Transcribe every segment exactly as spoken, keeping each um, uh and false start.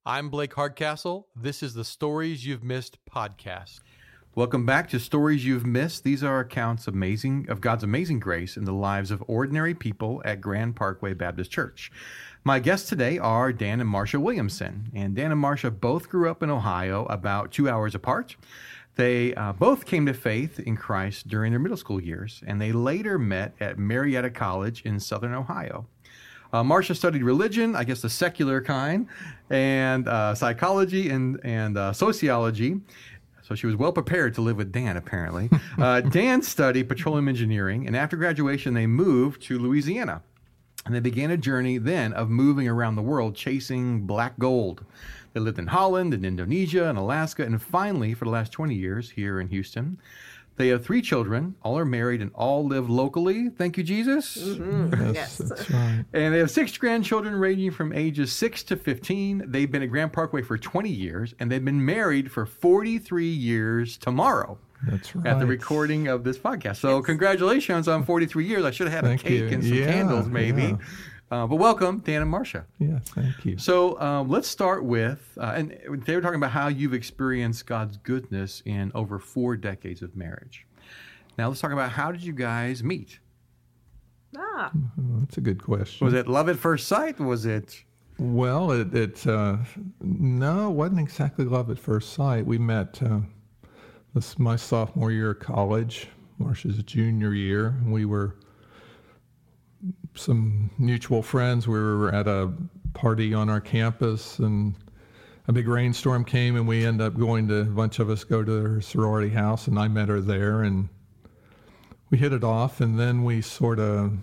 I'm Blake Hardcastle. This is the Stories You've Missed podcast. Welcome back to Stories You've Missed. These are accounts amazing of God's amazing grace in the lives of ordinary people at Grand Parkway Baptist Church. My guests today are Dan and Marcia Williamson. And Dan and Marcia both grew up in Ohio about two hours apart. They uh, both came to faith in Christ during their middle school years, and they later met at Marietta College in Southern Ohio. Uh, Marcia studied religion, I guess the secular kind, and uh, psychology and, and uh, sociology. So she was well prepared to live with Dan, apparently. Uh, Dan studied petroleum engineering, and after graduation, they moved to Louisiana. And they began a journey then of moving around the world chasing black gold. They lived in Holland and Indonesia and Alaska, and finally, for the last twenty years, here in Houston. They have three children. All are married and all live locally. Thank you, Jesus. Mm-hmm. Yes, that's right. And they have six grandchildren ranging from ages six to fifteen. They've been at Grand Parkway for twenty years, and they've been married for forty-three years tomorrow. That's right. At the recording of this podcast. So yes. Congratulations on forty-three years. I should have had thank a cake you. and some yeah, candles, maybe. Yeah. Uh, but welcome, Dan and Marcia. Yeah, thank you. So um, let's start with, uh, and they were talking about how you've experienced God's goodness in over four decades of marriage. Now let's talk about how did you guys meet? Ah, oh, that's a good question. Was it love at first sight? Was it? Well, it, it uh, no, it wasn't exactly love at first sight. We met uh, this is my sophomore year of college. Marcia's junior year. We were some mutual friends. We were at a party on our campus, and a big rainstorm came, and we ended up going to, a bunch of us go to her sorority house, and I met her there, and we hit it off, and then we sort of,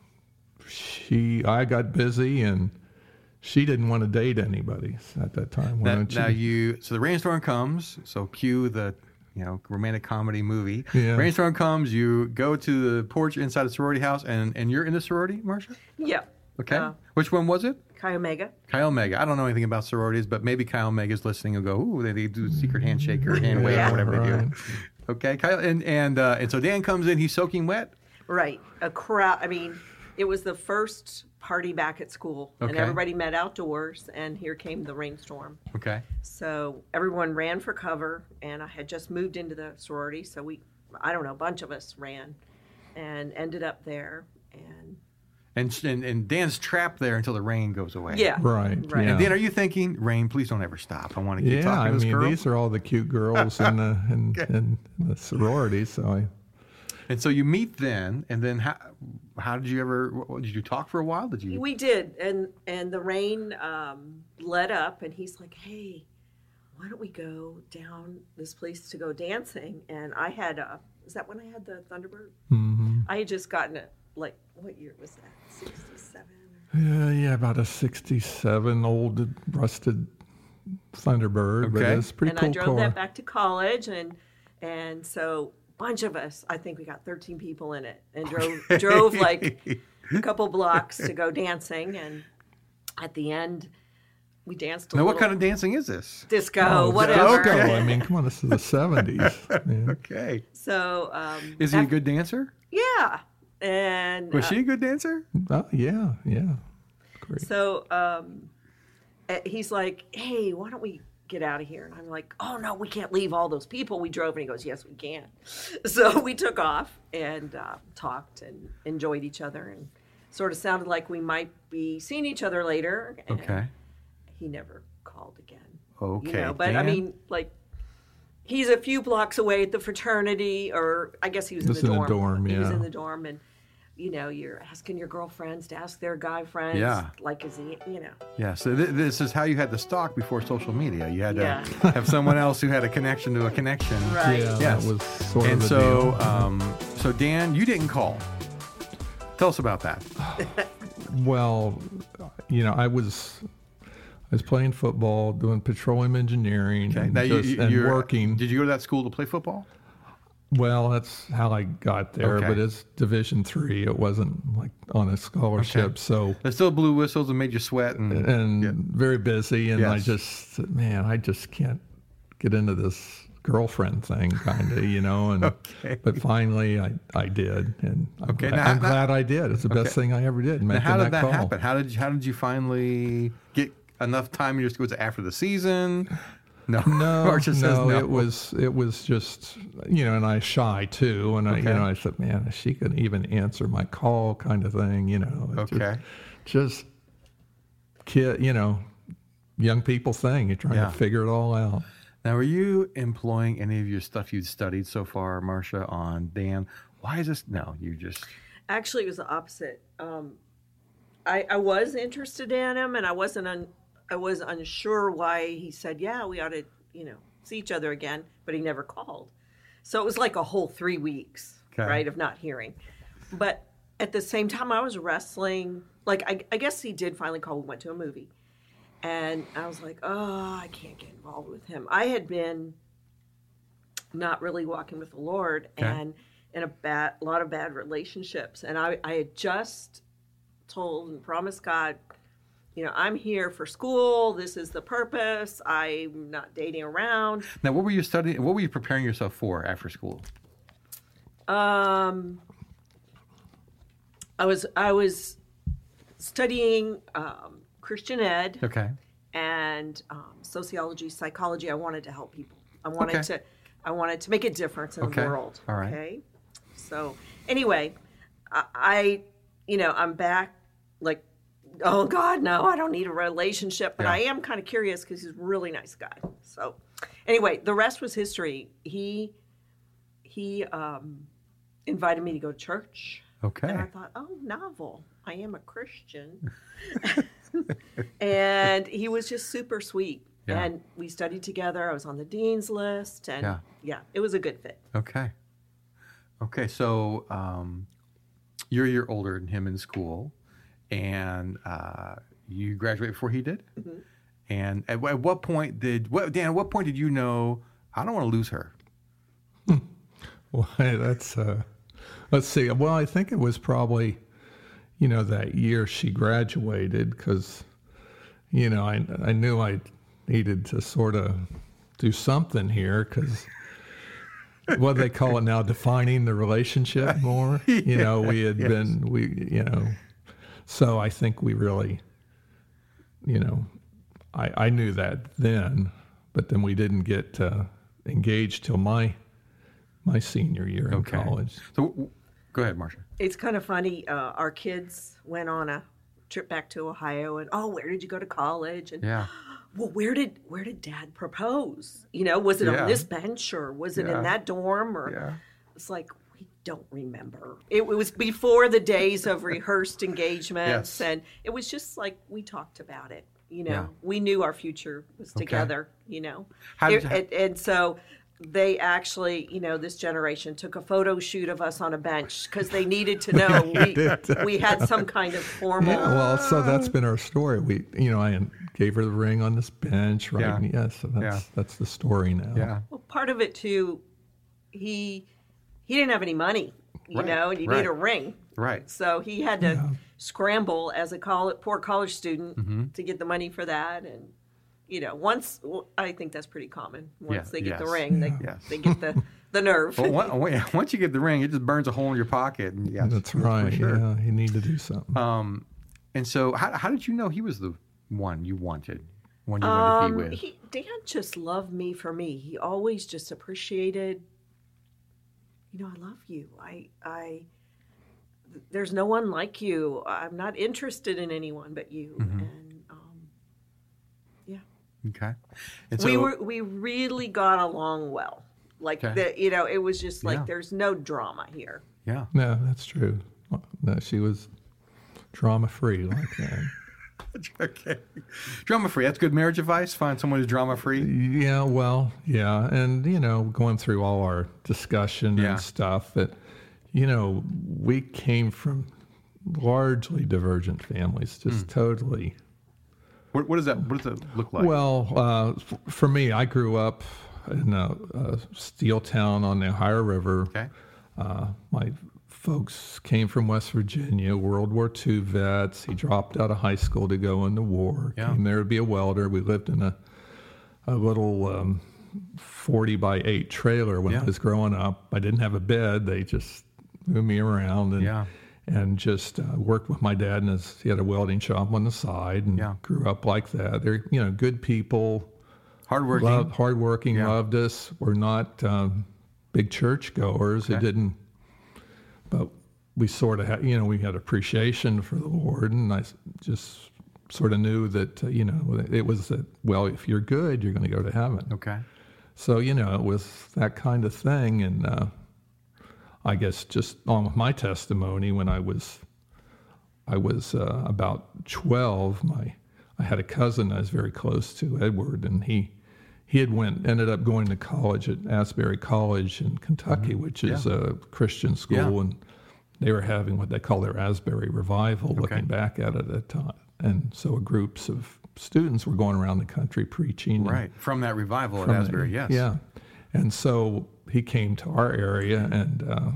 she, I got busy, and she didn't want to date anybody at that time. Now, now you, so the rainstorm comes, so cue the, you know, romantic comedy movie. Yeah. Rainstorm comes, you go to the porch inside the sorority house, and, and you're in the sorority, Marcia? yeah. Okay. Uh, Which one was it? Chi Omega. Chi Omega. I don't know anything about sororities, but maybe Chi Omega's listening and go, ooh, they, they do secret handshake or hand wave Yeah. or whatever Right. they do. Okay. Chi, and and uh, and so Dan comes in, he's soaking wet. Right. A crowd. I mean, it was the first party back at school, Okay. and everybody met outdoors, and here came the rainstorm. Okay. So everyone ran for cover, and I had just moved into the sorority, so we, I don't know, a bunch of us ran and ended up there. And And, and and Dan's trapped there until the rain goes away. yeah. Right. Right. Yeah. And Dan, are you thinking, rain, please don't ever stop. I want to keep Yeah, talking I to this mean, girl. these are all the cute girls in the in, Okay. in the sorority. So I, And so you meet then, and then how, how did you ever, what, did you talk for a while? Did you? We did, and and the rain um, let up, and he's like, "Hey, why don't we go down this place to go dancing?" And I had, uh, is that when I had the Thunderbird? mm-hmm. I had just gotten it. Like, what year was that? sixty-seven? yeah, yeah, about a sixty-seven old rusted Thunderbird, but Okay. it's a pretty And cool I drove car. that back to college, and and so a bunch of us, I think we got thirteen people in it, and drove drove like a couple blocks to go dancing, and at the end, we danced a Now, little what kind of dancing is this? disco, Oh, whatever. disco. I mean, come on, this is the seventies. Yeah. Okay. So, um, Is he a af- good dancer? Yeah, and Was uh, she a good dancer? Oh, yeah, yeah. Great. so um, uh, he's like, "Hey, why don't we get out of here?" And I'm like, "Oh no, we can't leave all those people we drove." And he goes, "Yes, we can." So we took off and uh, talked and enjoyed each other, and sort of sounded like we might be seeing each other later. And Okay. he never called again. Okay. You know, but I Dan? mean, like, he's a few blocks away at the fraternity, or I guess he was in Just the in the dorm. dorm, He was yeah. in the dorm, and you know, you're asking your girlfriends to ask their guy friends. Yeah. Like, is he? You know. Yeah, so th- this is how you had to stalk before social media. You had to Yeah. have someone else who had a connection to a connection. Right. Yeah, Yes. that was sort And of a so, deal. um, so Dan, you didn't call. Tell us about that. Well, you know, I was I was playing football, doing petroleum engineering, Okay. and, Now, you, just, you, and you're- working. Did you go to that school to play football? Well, that's how I got there, Okay. but it's Division three. It wasn't like on a scholarship, Okay. so They still blew whistles and made you sweat. And, and yeah. very busy. And I Yes. just said, man, I just can't get into this girlfriend thing, kind of, you know. And Okay. but finally, I, I did, and I'm, Okay, glad, now, I'm how- glad I did. It's the best okay. thing I ever did. Now, Making how did that call. happen? How did you, how did you finally get enough time in your school? Was it after the season? No, No, Marcia says no, no. it was it was just, you know, and I shy too, and I, Okay. you know, I said, man, if she could even answer my call, kind of thing, you know. It's Okay. Just, just kid, you know, young people thing. You're trying Yeah. to figure it all out. Now, are you employing any of your stuff you've studied so far, Marcia, on Dan? Why is this? No, you just. Actually, it was the opposite. Um, I, I was interested in him, and I wasn't un, I was unsure why he said, "Yeah, we ought to, you know, see each other again," but he never called. So it was like a whole three weeks, Okay. right, of not hearing. But at the same time, I was wrestling. Like, I, I guess he did finally call. We went to a movie, and I was like, "Oh, I can't get involved with him." I had been not really walking with the Lord, Okay. and in a bad, a lot of bad relationships, and I, I had just told and promised God, you know, I'm here for school. This is the purpose. I'm not dating around. Now, what were you studying? What were you preparing yourself for after school? Um, I was I was studying um, Christian ed Okay. and um, sociology, psychology. I wanted to help people. I wanted Okay. to I wanted to make a difference in Okay. the world. All right. Okay. So anyway, I, I you know I'm back like. Oh God, no! I don't need a relationship, but Yeah. I am kind of curious because he's a really nice guy. So, anyway, the rest was history. He he um, invited me to go to church, Okay. and I thought, oh, novel. I am a Christian, and he was just super sweet. Yeah. And we studied together. I was on the dean's list, and Yeah. yeah, it was a good fit. Okay. Okay. So um, you're a year older than him in school, and uh, you graduated before he did. Mm-hmm. And at, at what point did what Dan? At what point did you know I don't want to lose her? Well, that's uh, let's see. Well, I think it was probably, you know, that year she graduated, because, you know, I I knew I needed to sort of do something here, because what they call it now, defining the relationship more. You know, we had Yes. been we you know, so I think we really, you know, I I knew that then, but then we didn't get uh, engaged till my. My senior year in Okay. college. So w- go ahead, Marcia. It's kind of funny. Uh, our kids went on a trip back to Ohio, and oh, where did you go to college? And Yeah. well, where did where did Dad propose? You know, was it Yeah. on this bench or was it Yeah. in that dorm? Or Yeah. it's like we don't remember. It, it was before the days of rehearsed engagements, Yes. and it was just like we talked about it. You know, Yeah. we knew our future was Okay. together. You know, How did It- you- and, and so. They actually, you know, this generation took a photo shoot of us on a bench because they needed to know we, we had some kind of formal. Yeah, well, so that's been our story. We, you know, I gave her the ring on this bench, right? Yeah. Yeah, so that's Yeah. that's the story now. Yeah. Well, part of it too, he he didn't have any money, you Right, know, and you right. need a ring, Right. so he had to Yeah. scramble as a college, poor college student Mm-hmm. to get the money for that, and you know, once well, I think that's pretty common. Once Yeah, they get the yes. ring, they Yes. they get the the nerve. Well, one- one- once you get the ring, it just burns a hole in your pocket. And yes, That's for right. sure. Yeah, you need to do something. Um, and so, how, how did you know he was the one you wanted, one you wanted to Um, be with? he, Dan just loved me for me. He always just appreciated. You know, I love you. I, I. There's no one like you. I'm not interested in anyone but you. Mm-hmm. And um, yeah, Okay. And so, we were we really got along well. Like Okay. the, you know, it was just like Yeah. there's no drama here. yeah. No, that's true. No, she was drama free like that. Okay. Drama free. That's good marriage advice. Find someone who's drama free. Yeah, well, yeah, and you know, going through all our discussion Yeah. and stuff, that you know, we came from largely divergent families, just totally. What, what does that? What does that look like? Well, uh, f- for me, I grew up in a, a steel town on the Ohio River. okay. Uh, my folks came from West Virginia, World War Two vets. He dropped out of high school to go in the war. Yeah. Came there to be a welder. We lived in a a little um, forty by eight trailer when Yeah. I was growing up. I didn't have a bed. They just moved me around, and Yeah. and just uh, worked with my dad, and his, he had a welding shop on the side, and Yeah. grew up like that. They're, you know, good people, Hardworking. loved, hardworking, Yeah. loved us. We're not um, big church goers. Okay. It didn't, but we sort of had, you know, we had appreciation for the Lord, and I s- just sort of knew that, uh, you know, it was that, well, if you're good, you're going to go to heaven. Okay. So, you know, it was that kind of thing. And uh, I guess just on with my testimony, when I was, I was uh, about twelve, my, I had a cousin I was very close to, Edward, and he, he had went, ended up going to college at Asbury College in Kentucky, Mm-hmm. which is Yeah. a Christian school. Yeah. And they were having what they call their Asbury Revival, Okay. looking back at it at that time. And so groups of students were going around the country preaching. and- Right. From that revival at from the- Asbury, yes. Yeah. And so he came to our area, and uh,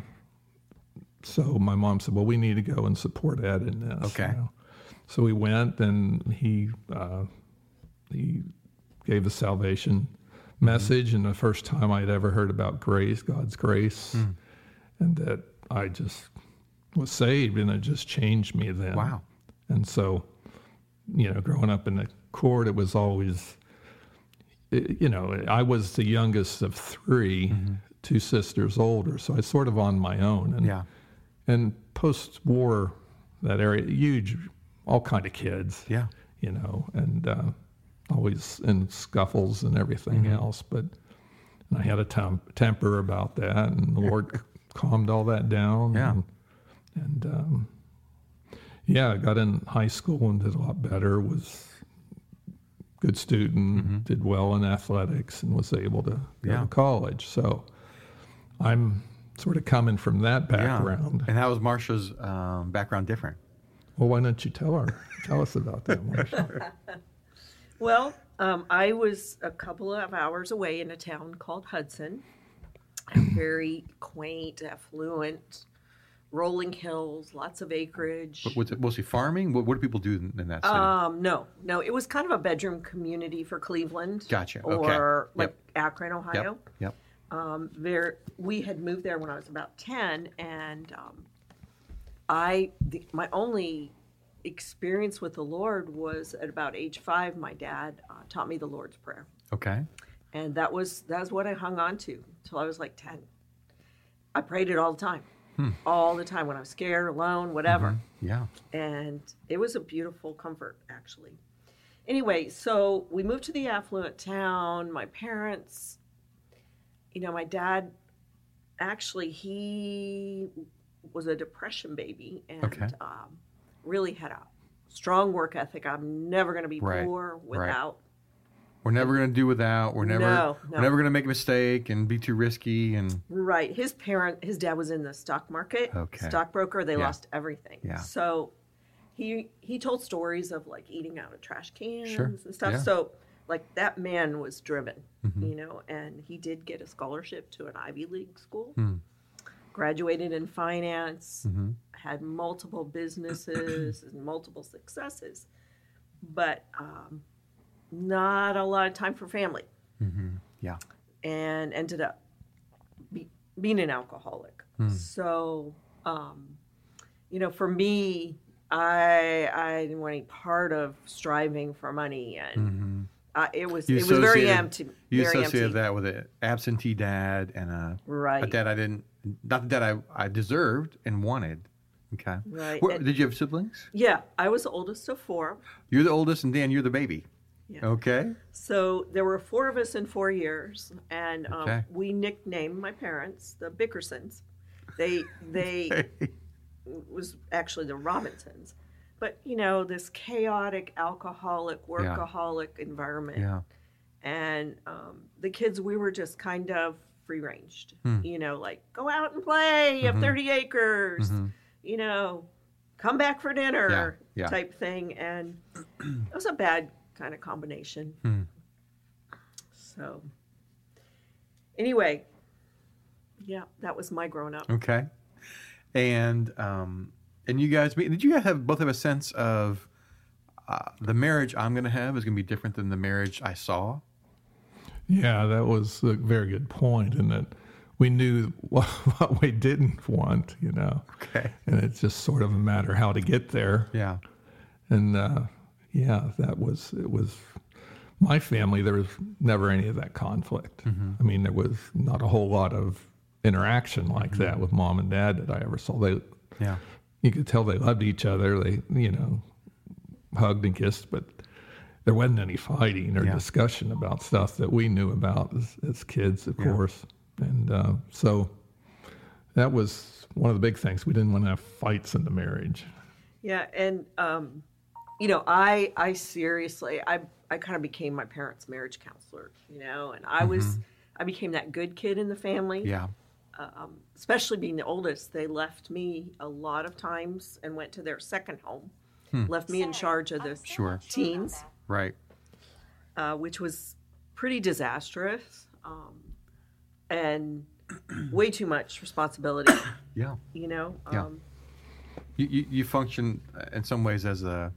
so my mom said, well, we need to go and support Ed in this. Okay. you know. So we went, and he uh, he gave the salvation message, and the first time I'd ever heard about grace, God's grace, Hmm. and that I just was saved, and it just changed me then. Wow. And so, you know, growing up in the court, it was always, it- you know, I was the youngest of three, Mm-hmm. two sisters older, so I was sort of on my own. And, Yeah. and post-war, that area, huge, all kind of kids, Yeah. you know, and uh, always in scuffles and everything Mm-hmm. else. But and I had a tem- temper about that, and the Lord c- calmed all that down. Yeah. And, and um, yeah, I got in high school and did a lot better, was a good student, Mm-hmm. did well in athletics, and was able to go Yeah. to college. So I'm sort of coming from that background. Yeah. And how was Marsha's um, background different? Well, why don't you tell her? Tell us about that, Marsha. Well, um, I was a couple of hours away in a town called Hudson. A very quaint, affluent, rolling hills, lots of acreage. But was it mostly farming? What, what do people do in, in that city? Um, no, no, it was kind of a bedroom community for Cleveland. Gotcha, okay. Or Yep. like Akron, Ohio. Yep. Yep. Um, there, we had moved there when I was about ten, and um, I, the, my only experience with the Lord was at about age five. My dad uh, taught me the Lord's Prayer, Okay. and that was that's what I hung on to until I was like ten. I prayed it all the time, Hmm. all the time when I was scared, alone, whatever. Yeah. And it was a beautiful comfort, actually. Anyway, so we moved to the affluent town. My parents, you know, my dad, actually, he was a depression baby and Okay. um, really had a strong work ethic. I'm never going to be Right, poor right. without. We're never going to do without. We're never No, we're no. never going to make a mistake and be too risky. And Right. His parent, his dad was in the stock market, Okay. stockbroker. They Yeah. lost everything. Yeah. So he he told stories of like eating out of trash cans Sure. and stuff. Yeah. So like that man was driven, Mhm. you know, and he did get a scholarship to an Ivy League school. Hmm. Graduated in finance, Mhm. had multiple businesses and multiple successes, but um, not a lot of time for family. Mhm. Yeah. And ended up be, being an alcoholic. Hmm. So, um, you know, for me, I I didn't want any part of striving for money, and Mhm. uh, it was You it was very associated- empty. You very associated empty. that with an absentee dad and a, Right. a dad I didn't, not the dad I, I deserved and wanted. Okay. Right. Where- And- did you have siblings? Yeah, I was the oldest of four. You're the oldest, and Dan, you're the baby. Yeah. Okay. So there were four of us in four years, and um, Okay. we nicknamed my parents the Bickersons. They they was actually the Robinsons, but you know this chaotic, alcoholic, workaholic environment, Yeah. and um, the kids we were just kind of free ranged. Hmm. You know, like go out and play. You have Mhm. thirty acres. Mhm. You know, come back for dinner Yeah, yeah. type thing, and it was a bad kind of combination. Hmm. So, anyway, yeah, that was my grown up. Okay. And um, and you guys, did you guys have both have a sense of uh, the marriage I'm going to have is going to be different than the marriage I saw? Yeah, that was a very good point, and that we knew what, what we didn't want, you know. Okay. And it's just sort of a matter how to get there. Yeah. And uh, yeah, that was, it was, my family, there was never any of that conflict. Mm-hmm. I mean, there was not a whole lot of interaction like mm-hmm. that with mom and dad that I ever saw. They, yeah. You could tell they loved each other. They, you know, hugged and kissed, but there wasn't any fighting or yeah. discussion about stuff that we knew about as, as kids, of yeah. course. And uh, so that was one of the big things. We didn't want to have fights in the marriage. Yeah, and um, you know, I I seriously I I kind of became my parents' marriage counselor, you know, and I mm-hmm. was I became that good kid in the family. Yeah. Um, especially being the oldest, they left me a lot of times and went to their second home, hmm. left me in charge of the sure. teens, right? Uh, which was pretty disastrous, um, and way too much responsibility. Yeah, you know. Yeah. Um, you, you you function in some ways as a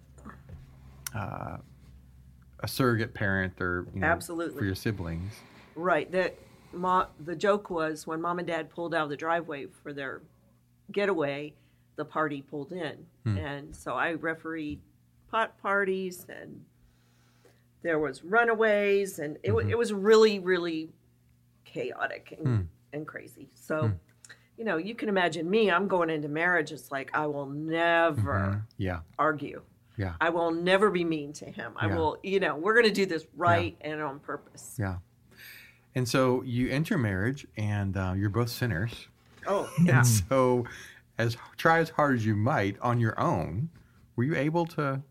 uh, a surrogate parent, or you know, absolutely for your siblings. Right. That. Ma, the joke was when mom and dad pulled out of the driveway for their getaway, the party pulled in. Hmm. And so I refereed pot parties, and there was runaways, and it, mm-hmm. it was really, really chaotic and, hmm. and crazy. So, hmm. you know, you can imagine me, I'm going into marriage. It's like, I will never mm-hmm. yeah. argue. Yeah. I will never be mean to him. I yeah. will, you know, we're going to do this right yeah. and on purpose. Yeah. And so you enter marriage, and uh, you're both sinners. Oh, yeah. And so, as try as hard as you might on your own, were you able to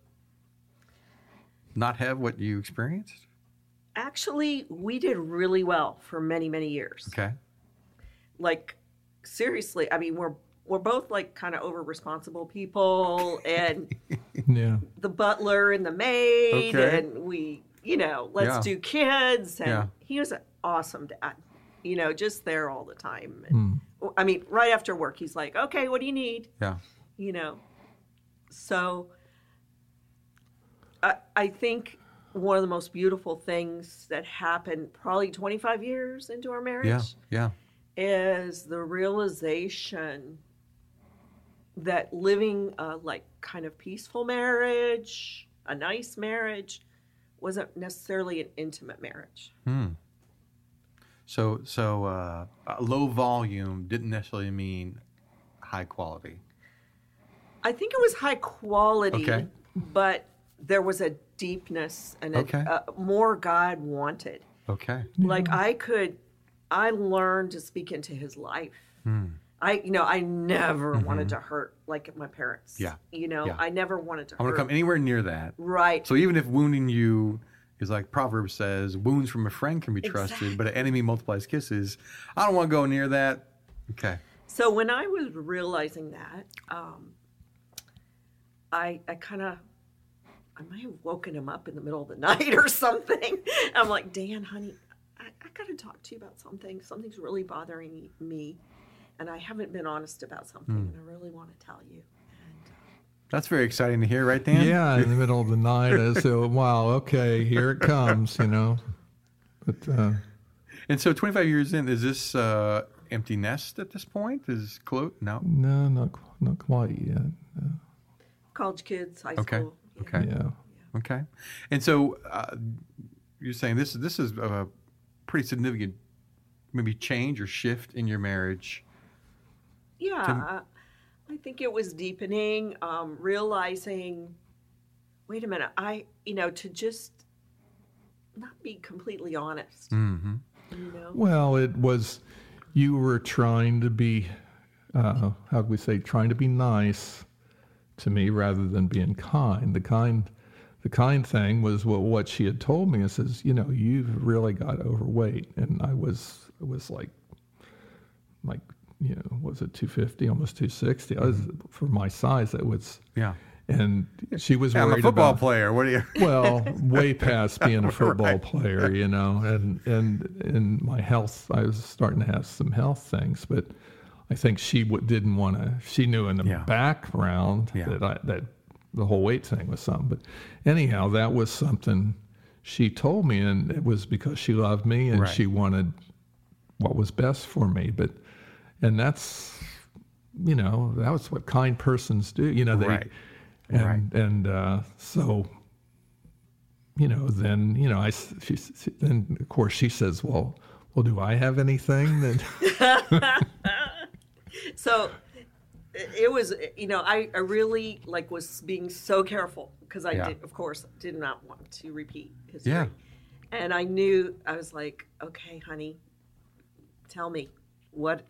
not have what you experienced? Actually, we did really well for many, many years. Okay. Like, seriously, I mean, we're we're both like kind of over responsible people, and yeah. the butler and the maid, okay. and we, you know, let's yeah. do kids, and yeah. he was an awesome dad, you know, just there all the time. And, mm. I mean, right after work, he's like, okay, what do you need? Yeah. You know, so I, I think one of the most beautiful things that happened probably twenty-five years into our marriage yeah. Yeah. is the realization that living a like kind of peaceful marriage, a nice marriage, wasn't necessarily an intimate marriage. Hmm. So, so uh, low volume didn't necessarily mean high quality. I think it was high quality, okay. but there was a deepness and a, okay. a more God wanted. Okay. Like I could, I learned to speak into his life. Hmm. I, you know, I never mm-hmm. wanted to hurt like my parents. Yeah. You know, yeah. I never wanted to I want hurt. to come anywhere near that. Right. So even if wounding you is like Proverbs says, wounds from a friend can be trusted, exactly. but an enemy multiplies kisses. I don't want to go near that. Okay. So when I was realizing that, um, I, I kind of, I might have woken him up in the middle of the night or something. I'm like, Dan, honey, I, I got to talk to you about something. Something's really bothering me. And I haven't been honest about something, mm. and I really want to tell you. And, uh, That's very exciting to hear, right, Dan? Yeah, in the middle of the night. I said, wow, okay, here it comes, you know. But uh, And so twenty-five years in, is this uh, empty nest at this point? Is close? No? No, not, not quite yet. No. College kids, high okay. school. Okay. Okay. Yeah. Okay. And so uh, you're saying this, this is a pretty significant maybe change or shift in your marriage. Yeah, to... I think it was deepening, um, realizing, wait a minute, I, you know, to just not be completely honest. Mm-hmm. You know? Well, it was, you were trying to be, uh, how do we say, trying to be nice to me rather than being kind. The kind, the kind thing was what, what she had told me. It says, you know, you've really got overweight. And I was, it was like, like, you know, was it two fifty, almost two sixty? I was, for my size, it was. Yeah. And she was yeah, worried I'm a football about, player. What are you? Well, way past being a football right. player, you know, and, and in my health, I was starting to have some health things, but I think she w- didn't want to, she knew in the yeah. background yeah. that I, that the whole weight thing was something. But anyhow, that was something she told me, and it was because she loved me and right. she wanted what was best for me. But, and that's, you know, that was what kind persons do, you know, they, Right. and, Right. and, uh, so, you know, then, you know, I, she, she, then of course she says, well, well, do I have anything that, So it was, you know, I, I really like was being so careful because I Yeah. did, of course, did not want to repeat history. Yeah. And I knew, I was like, okay, honey, tell me what,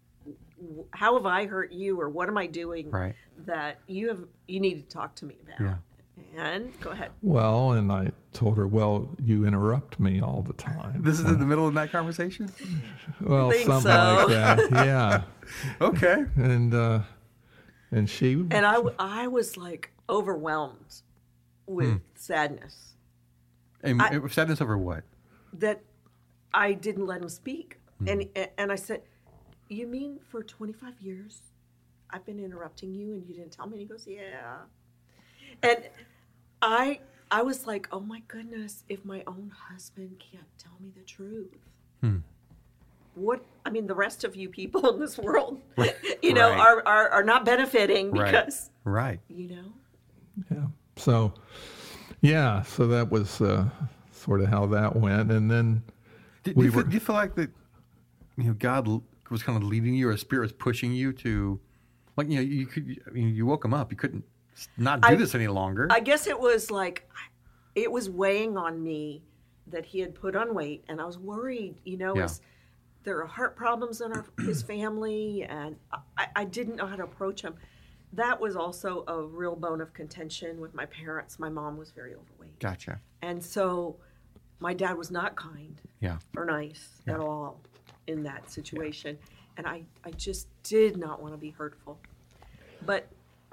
how have I hurt you, or what am I doing Right. that you have, you need to talk to me about? Yeah. And go ahead. well, and I told her, well, you interrupt me all the time. This is in the middle of that conversation? Well, think something so. like that. Yeah. Okay. And, uh, and she, And I, w- I was like overwhelmed with Hmm. sadness And I- it was sadness over what? that I didn't let him speak. Hmm. And and I said, you mean for twenty-five years I've been interrupting you and you didn't tell me? And he goes, yeah. And I I was like, oh my goodness, if my own husband can't tell me the truth. Hmm. What, I mean, the rest of you people in this world, you know, Right. are, are, are not benefiting Right. because, Right. you know. yeah. So, yeah, so that was uh, sort of how that went. And then Did, we do, you feel, were, do you feel like that, you know, God l- was kind of leading you, or a spirit was pushing you to, like, you know, you could, I mean, you woke him up. You couldn't not do I- this any longer. I guess it was like, it was weighing on me that he had put on weight, and I was worried, you know, Yeah. is there are heart problems in our, his family, and I, I didn't know how to approach him. That was also a real bone of contention with my parents. My mom was very overweight. Gotcha. And so my dad was not kind Yeah. or nice Yeah. at all in that situation. And I, I just did not want to be hurtful. But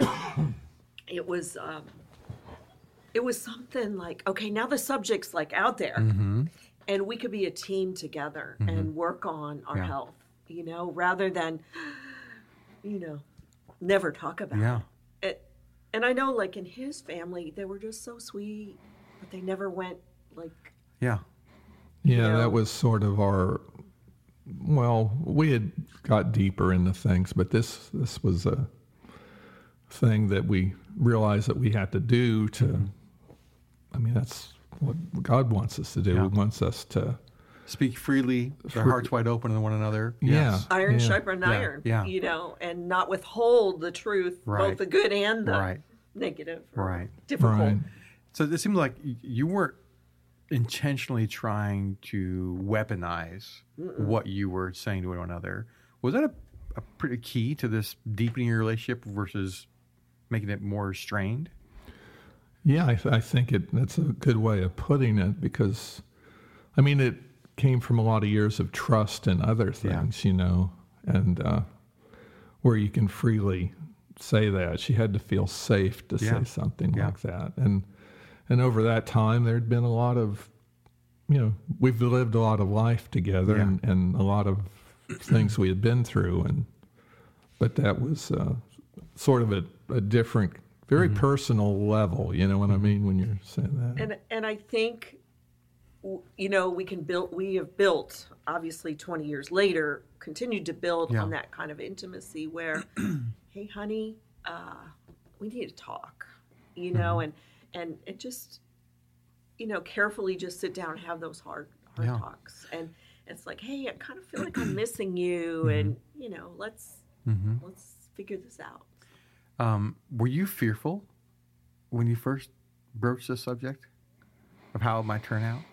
it was um, it was something like, okay, now the subject's like out there, Mm-hmm. and we could be a team together Mhm. and work on our Yeah. health, you know, rather than, you know, never talk about Yeah. it. it. And I know, like, in his family, they were just so sweet, but they never went, like, Yeah. yeah, know? that was sort of our, well, we had got deeper into things, but this this was a thing that we realized that we had to do to, Mm-hmm. I mean, that's what God wants us to do. Yeah. He wants us to, Speak freely, their Fr- hearts wide open to one another. Yeah. Yes. iron Yeah. sharpened Yeah, iron, yeah. you know, and not withhold the truth, Right. both the good and the Right. negative, or Right. difficult. right. So it seemed like y- you weren't intentionally trying to weaponize what you were saying to one another. Was that a, a pretty key to this deepening your relationship versus making it more strained? Yeah, I, th- I think it that's a good way of putting it, because, I mean, it came from a lot of years of trust and other Yeah. things, you know, and uh, where you can freely say that. She had to feel safe to Yeah. say something Yeah. like that. And and over that time, there'd been a lot of, you know, we've lived a lot of life together, Yeah. and, and a lot of things we had been through. And but that was uh, sort of a, a different, very Mm-hmm. personal level, you know what I mean, when you're saying that. And and I think, w- you know, we can build. We have built, obviously, twenty years later, continued to build Yeah. on that kind of intimacy. Where, hey, honey, uh, we need to talk. You know, Mm-hmm. and and it just, you know, carefully just sit down and have those hard hard Yeah. talks. And it's like, hey, I kind of feel like I'm missing you, and you know, let's Mm-hmm. let's figure this out. Um, were you fearful when you first broached the subject of how it might turn out?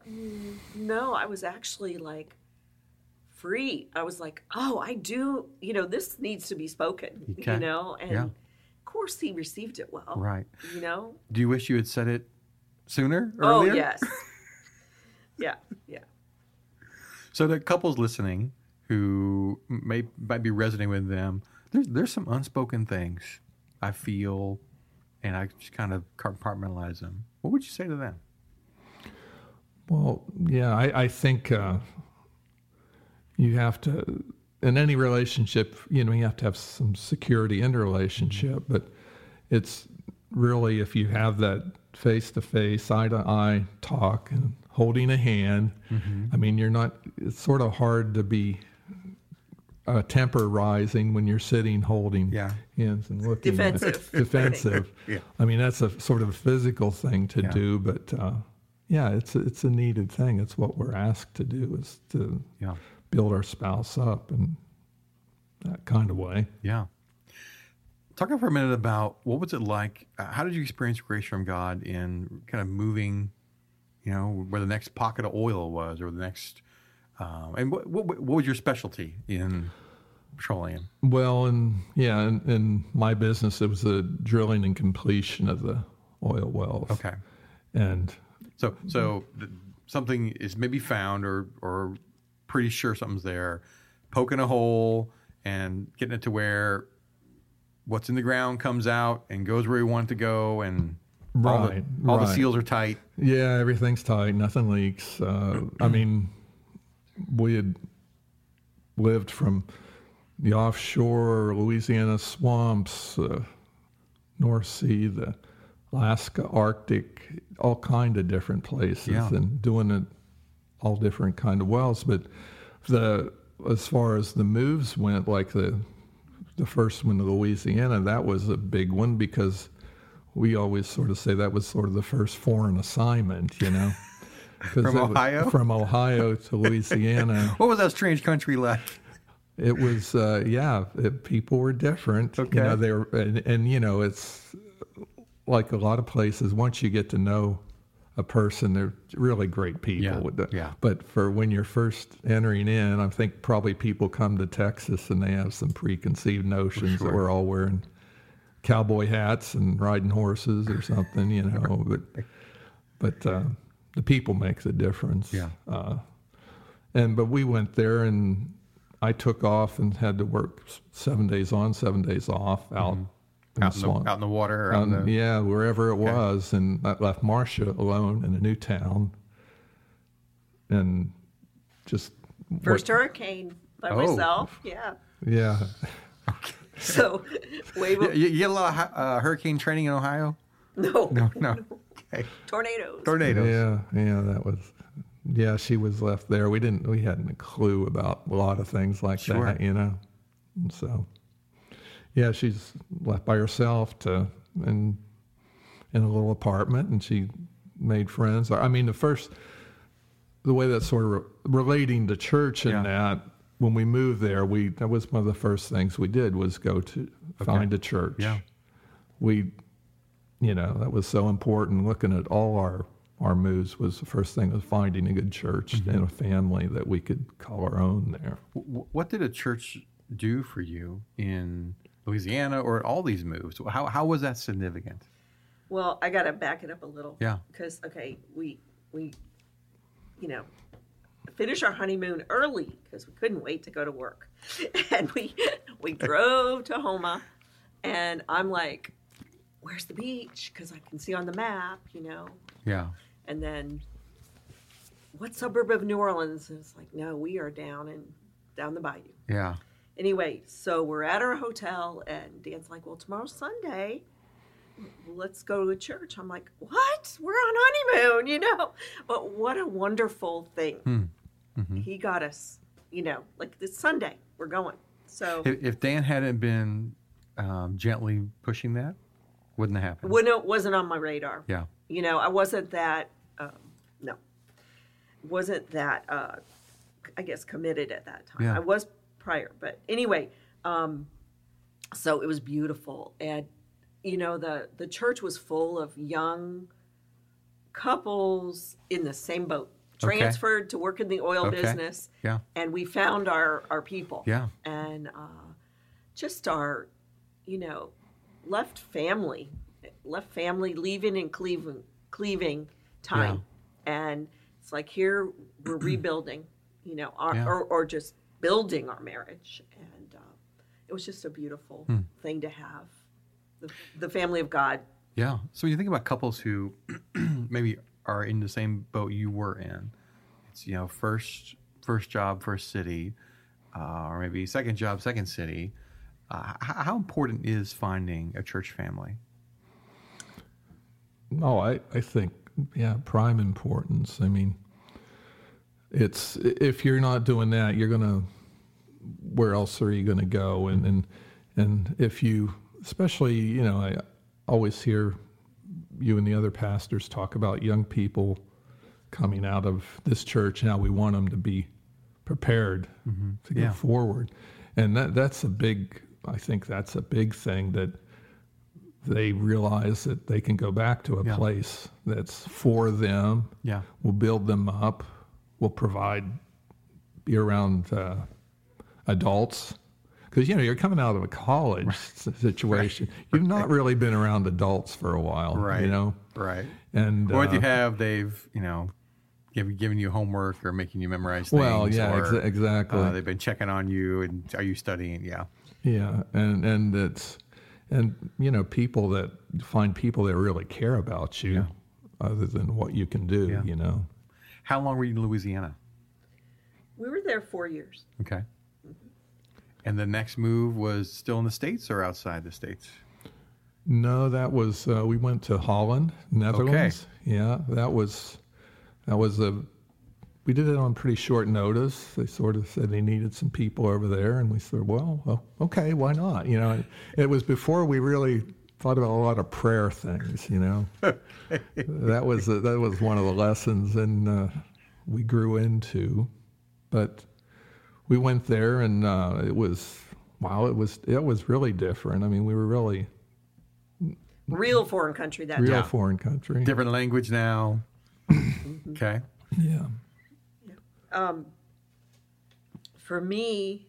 No, I was actually like free. I was like, oh, I do, you know, this needs to be spoken, Okay. you know, and Yeah. of course he received it well, Right. you know? Do you wish you had said it sooner, Oh, earlier? yes. yeah, yeah. So the couples listening who may might be resonating with them, there's there's some unspoken things I feel, and I just kind of compartmentalize them. What would you say to them? Well, yeah, I, I think uh, you have to, in any relationship, you know, you have to have some security in the relationship, but it's really, if you have that face-to-face, eye-to-eye talk and holding a hand, I mean, you're not, it's sort of hard to be uh, temporizing when you're sitting holding Yeah. hands and looking. Defensive. Defensive. Yeah. I mean, that's a sort of physical thing to Yeah. do, but uh, yeah, it's it's a needed thing. It's what we're asked to do, is to Yeah. build our spouse up in that kind of way. Yeah. Talk for a minute about what was it like? Uh, how did you experience grace from God in kind of moving, you know, where the next pocket of oil was, or the next, um, and what, what what was your specialty in petroleum? Well, and yeah, in, in my business, it was the drilling and completion of the oil wells. Okay. And So so th- something is maybe found, or or pretty sure something's there, poking a hole and getting it to where what's in the ground comes out and goes where you want it to go, and all, Right, the, all the right. seals are tight. yeah, everything's tight, nothing leaks. Uh, I mean, we had lived from the offshore Louisiana swamps, uh, North Sea, the Alaska, Arctic, all kind of different places, Yeah. and doing it all different kind of wells. But the as far as the moves went, like the the first one to Louisiana, that was a big one, because we always sort of say that was sort of the first foreign assignment, you know. 'Cause From it was- Ohio? From Ohio to Louisiana. What was that strange country like? It was, uh, yeah, it, people were different. Okay. You know, they were, and, and, you know, it's like a lot of places, once you get to know a person, they're really great people. Yeah, With the, yeah. But for when you're first entering in, I think probably people come to Texas and they have some preconceived notions Sure. that we're all wearing cowboy hats and riding horses or something, you know. But, but uh, the people make the difference. Yeah. Uh, and but we went there, and I took off and had to work seven days on, seven days off out in Mm-hmm. Out the in swamp. the, out in the water? Or out Out in in- the, yeah, wherever it Okay. was, and I left Marcia alone in a new town, and just First what- hurricane by Oh. myself. Yeah. yeah, So, way You, you get a lot of hu- uh, hurricane training in Ohio? no, No, no. Okay. tornadoes. Tornadoes. yeah, yeah. That was, yeah. She was left there. We didn't. We hadn't a clue about a lot of things like Sure. that, you know. And so, yeah, she's left by herself to in in a little apartment, and she made friends. I mean, the first, the way that sort of re- relating to church and Yeah. that, when we moved there, we that was one of the first things we did was go to find a church. Yeah. We, you know, that was so important. Looking at all our our moves was the first thing, was finding a good church Mm-hmm. and a family that we could call our own there. W- What did a church do for you in Louisiana or at all these moves? How how was that significant? Well, I got to back it up a little. Yeah. Because, okay, we, we, you know, finished our honeymoon early because we couldn't wait to go to work. And we, we drove to Homa, and I'm like, where's the beach? Because I can see on the map, you know. Yeah. And then, what suburb of New Orleans? And it's like, no, we are down in, down the bayou. Yeah. Anyway, so we're at our hotel, and Dan's like, well, tomorrow's Sunday. Let's go to a church. I'm like, what? We're on honeymoon, you know? But what a wonderful thing. Hmm. Mm-hmm. He got us, you know, like this Sunday, we're going. So, If, if Dan hadn't been um, gently pushing that, wouldn't have happened. when it wasn't on my radar. Yeah. You know, I wasn't that, um, no, wasn't that, uh, I guess, committed at that time. Yeah. I was prior, but anyway, um, so it was beautiful. And, you know, the, the church was full of young couples in the same boat, Okay. transferred to work in the oil Okay. business. Yeah. And we found our, our people. Yeah. And uh, just our, you know, left family, left family leaving and cleaving, cleaving time. And it's like here we're rebuilding, you know, our, Yeah. or, or just building our marriage. And uh, it was just a beautiful Hmm. thing to have. The, the family of God. Yeah. So when you think about couples who maybe are in the same boat you were in, it's, you know, first first job, first city, uh, or maybe second job, second city. Uh, h- how important is finding a church family? Oh, I, I think, yeah, prime importance. I mean, it's if you're not doing that, you're gonna. Where else are you going to go? And and and if you, especially, you know, I always hear you and the other pastors talk about young people coming out of this church and how we want them to be prepared mm-hmm. to go yeah. forward, and that that's a big. I think that's a big thing that they realize that they can go back to a yeah. place that's for them. Yeah, will build them up, will provide, be around. Uh, adults, because you know you're coming out of a college right. situation. Right. You've not really been around adults for a while, right? You know, right? And or uh, if you have, they've you know given given you homework or making you memorize things. Well, yeah, or, exa- exactly. Uh, they've been checking on you, and are you studying? Yeah, yeah, and and it's and you know people that find people that really care about you, yeah. other than what you can do. Yeah. You know, how long were you in Louisiana? We were there four years. Okay. And the next move was still in the States or outside the States? No, that was uh, we went to Holland, Netherlands. Okay. Yeah, that was that was a we did it on pretty short notice. They sort of said they needed some people over there, and we said, well, well okay, why not? You know, it, it was before we really thought about a lot of prayer things. You know, that was a, that was one of the lessons, and uh, we grew into, but. We went there, and uh, it was wow. It was it was really different. I mean, we were really real foreign country that real time. foreign country. Different language now. Okay. Yeah. Um, for me,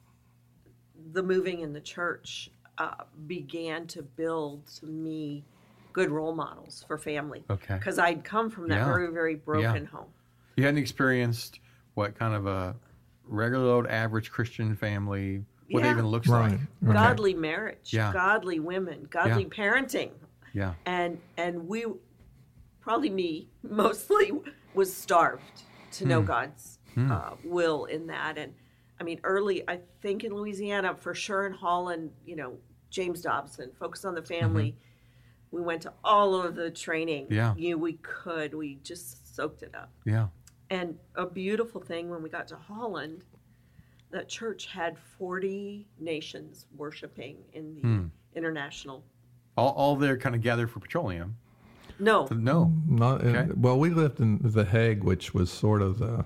the moving in the church uh, began to build to me good role models for family. Okay. Because I'd come from that yeah. very very broken yeah. home. You hadn't experienced what kind of a regular old average Christian family, what yeah. it even looks right. like. Right. Godly marriage, yeah. godly women, godly yeah. parenting. Yeah. And and we, probably me, mostly was starved to know Hmm. God's Hmm. uh, will in that. And I mean, early, I think in Louisiana, for sure in Holland, you know, James Dobson, Focus on the Family. Mm-hmm. We went to all of the training. Yeah. You know, we could. We just soaked it up. Yeah. And a beautiful thing when we got to Holland, that church had forty nations worshiping in the Hmm. international. All, all there kind of gathered for petroleum. No. No. Not in, Okay. well, we lived in The Hague, which was sort of the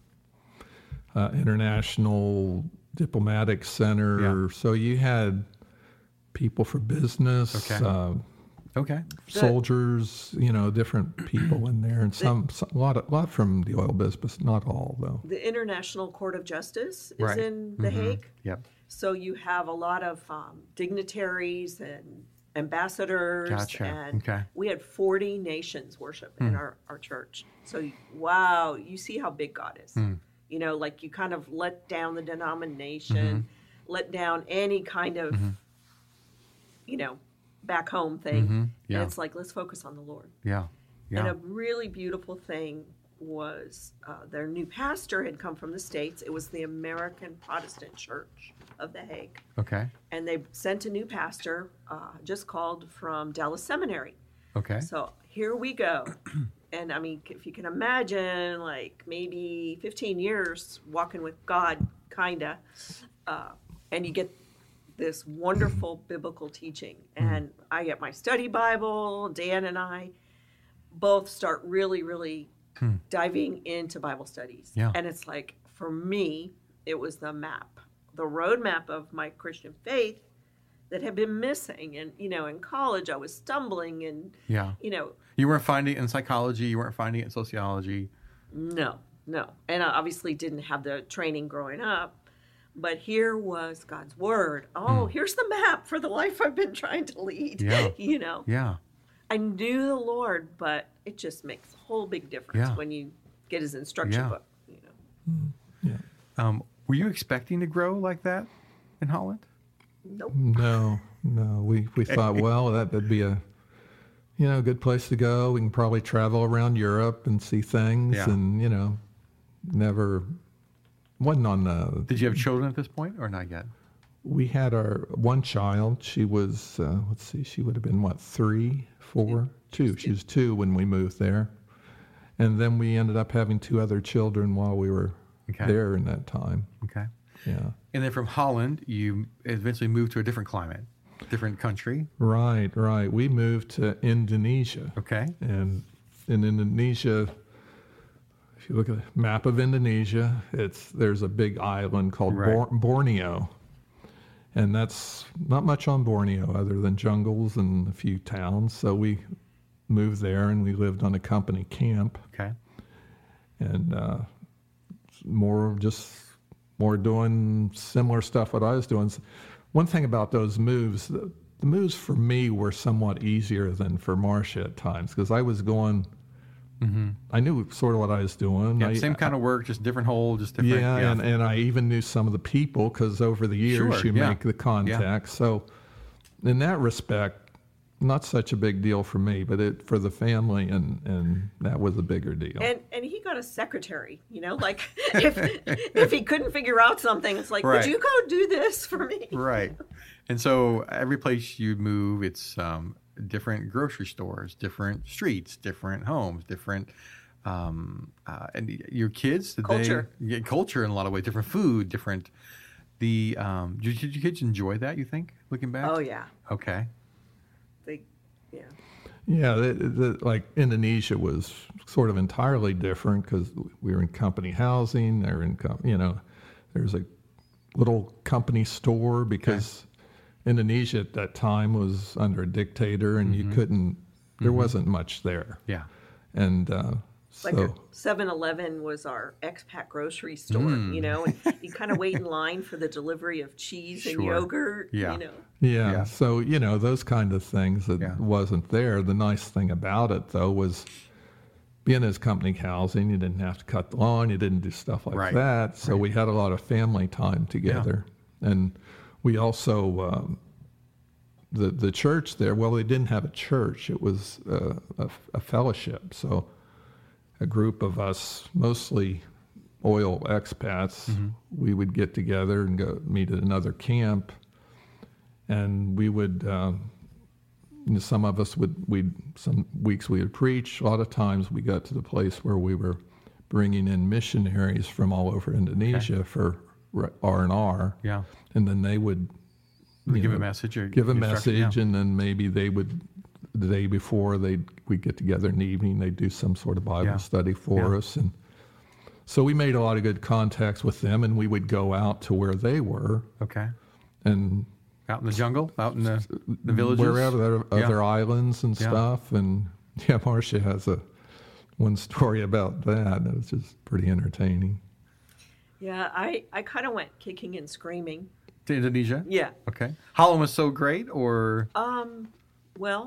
uh, international diplomatic center. Yeah. So you had people for business. Okay. Uh, Okay. soldiers, you know, different people in there, and some, some a lot, of, lot from the oil business, not all though. The International Court of Justice is Right. in The Mhm. Hague. Yep. So you have a lot of um, dignitaries and ambassadors. Gotcha. And Okay. we had forty nations worship in Hmm. our, our church. So, wow, you see how big God is. Hmm. You know, like you kind of let down the denomination, Mm-hmm. let down any kind of, Mhm. you know, back home thing. Mhm. Yeah. And it's like, let's focus on the Lord. Yeah. Yeah. And a really beautiful thing was uh, their new pastor had come from the States. It was the American Protestant Church of The Hague. Okay. And they sent a new pastor, uh, just called from Dallas Seminary. Okay. So here we go. And I mean, if you can imagine, like maybe fifteen years walking with God, kinda, uh, and you get this wonderful biblical teaching. And I get my study Bible, Dan and I both start really, really Hmm. diving into Bible studies. Yeah. And it's like, for me, it was the map, the roadmap of my Christian faith that had been missing. And, you know, in college, I was stumbling and, Yeah. you know, You weren't finding it in psychology. You weren't finding it in sociology. no, no. And I obviously didn't have the training growing up. But here was God's word. Oh, Hmm. here's the map for the life I've been trying to lead. Yeah. You know, Yeah. I knew the Lord, but it just makes a whole big difference Yeah. when you get his instruction Yeah. book. You know, Yeah. Um, were you expecting to grow like that in Holland? nope. No, no. We we thought, well, that would be a, you know, good place to go. We can probably travel around Europe and see things, Yeah. and you know, never wasn't on the. Did you have children at this point or not yet? We had our one child. She was, uh, let's see, she would have been what, three, four, two. She was two when we moved there, And then we ended up having two other children while we were Okay. there in that time. Okay. Yeah. And then from Holland, you eventually moved to a different climate, different country. Right, right. We moved to Indonesia. Okay. And in Indonesia, if you look at the map of Indonesia, it's there's a big island called Right. Bor- Borneo. And that's not much on Borneo other than jungles and a few towns. So we moved there and we lived on a company camp. Okay. And uh, more just more doing similar stuff what I was doing. One thing about those moves, the, the moves for me were somewhat easier than for Marcia at times because I was going, Mm-hmm. I knew sort of what I was doing. Yeah, I, same kind of work, just different hole, just different. yeah, Yeah, and, and I even knew some of the people because over the years Sure, you yeah. make the contacts. So in that respect, not such a big deal for me, but it for the family, and, and that was a bigger deal. And and he got a secretary, you know, like if if he couldn't figure out something, it's like, Right. would you go do this for me? right. And so every place you move, it's um, different grocery stores, different streets, different homes, different. Um, uh, and your kids, did Culture. they get culture in a lot of ways, different food, different. The um, did, did your kids enjoy that? You think, looking back? Oh yeah, Okay. they, yeah. Yeah, the, the, like Indonesia was sort of entirely different because we were in company housing. They were in, com- you know, there's a little company store because Indonesia at that time was under a dictator and you couldn't, there wasn't much there. Yeah. And uh, Like so, a seven eleven was our expat grocery store, Mm. you know, and you kind of wait in line for the delivery of cheese and Sure. yogurt, Yeah. you know. yeah, Yeah. so, you know, those kind of things that Yeah. wasn't there. The nice thing about it, though, was being as company housing, you didn't have to cut the lawn, you didn't do stuff like Right. that. So Right. we had a lot of family time together. And we also, um, the, the church there, well, they didn't have a church, it was uh, a, a fellowship. So a group of us, mostly oil expats, Mm-hmm. we would get together and go meet at another camp. And we would, um, you know, some of us would, we'd, some weeks we would preach. A lot of times we got to the place where we were bringing in missionaries from all over Indonesia for R and R. Yeah. And then they would you Give know, a message or give a instruction, message, yeah. and then maybe they would, the day before, they'd we'd get together in the evening, they'd do some sort of Bible Yeah. study for Yeah. us. And so we made a lot of good contacts with them, and we would go out to where they were Okay. and Out in the jungle, out in the, the villages. wherever there are Yeah. other islands and Yeah. stuff. And yeah, Marcia has a one story about that. It was just pretty entertaining. Yeah, I, I kind of went kicking and screaming. To Indonesia. Yeah. Okay. Holland was so great, or Um, well,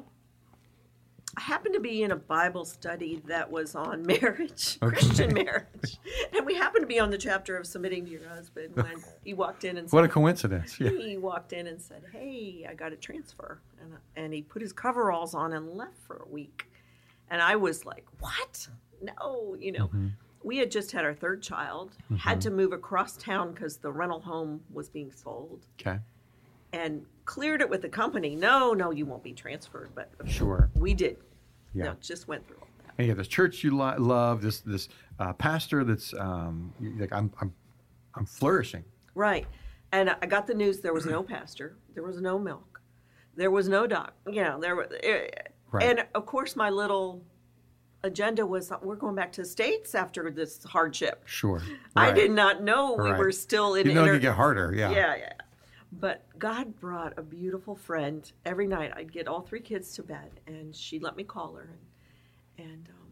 I happened to be in a Bible study that was on marriage, Okay. Christian marriage. And we happened to be on the chapter of submitting to your husband when he walked in and said, what a coincidence? Yeah. he walked in and said, "Hey, I got a transfer." And, and he put his coveralls on and left for a week. And I was like, "What? No, you know." Mm-hmm. We had just had our third child, had to move across town because the rental home was being sold, Okay. and cleared it with the company. No, no, you won't be transferred. But Sure. we did. Yeah. No, just went through all that. And you have this church you lo- love, this this uh, pastor that's um, you- like I'm I'm I'm flourishing. Right. And I got the news there was no pastor, there was no milk, there was no doc. You know, there were, Right. and of course my little agenda was we're going back to the States after this hardship. Sure. I Right. did not know we Right. were still in You know, it inter- could get harder. Yeah. Yeah, yeah. But God brought a beautiful friend. Every night I'd get all three kids to bed, and she'd let me call her, and, and um,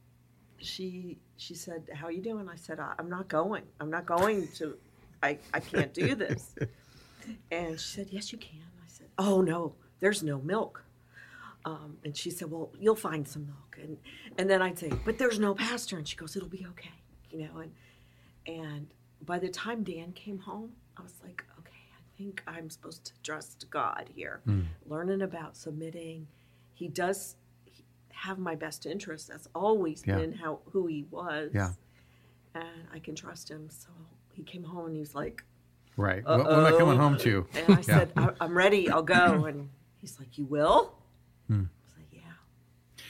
she she said, "How you doing?" I said, I, "I'm not going. I'm not going to. I I can't do this." And she said, "Yes, you can." I said, "Oh no, there's no milk." Um, and she said, "Well, you'll find some milk." And and then I'd say, "But there's no pastor." And she goes, "It'll be okay," you know. And and by the time Dan came home, I was like, "Okay, I think I'm supposed to trust God here, Mm. learning about submitting. He does have my best interest. That's always Yeah. been how who he was. Yeah. And I can trust him." So he came home and he was like, Right. What, what am I coming "Uh-oh." home to? And I Yeah. said, I, "I'm ready. I'll go." And he's like, "You will?" Hmm. I was like, "Yeah."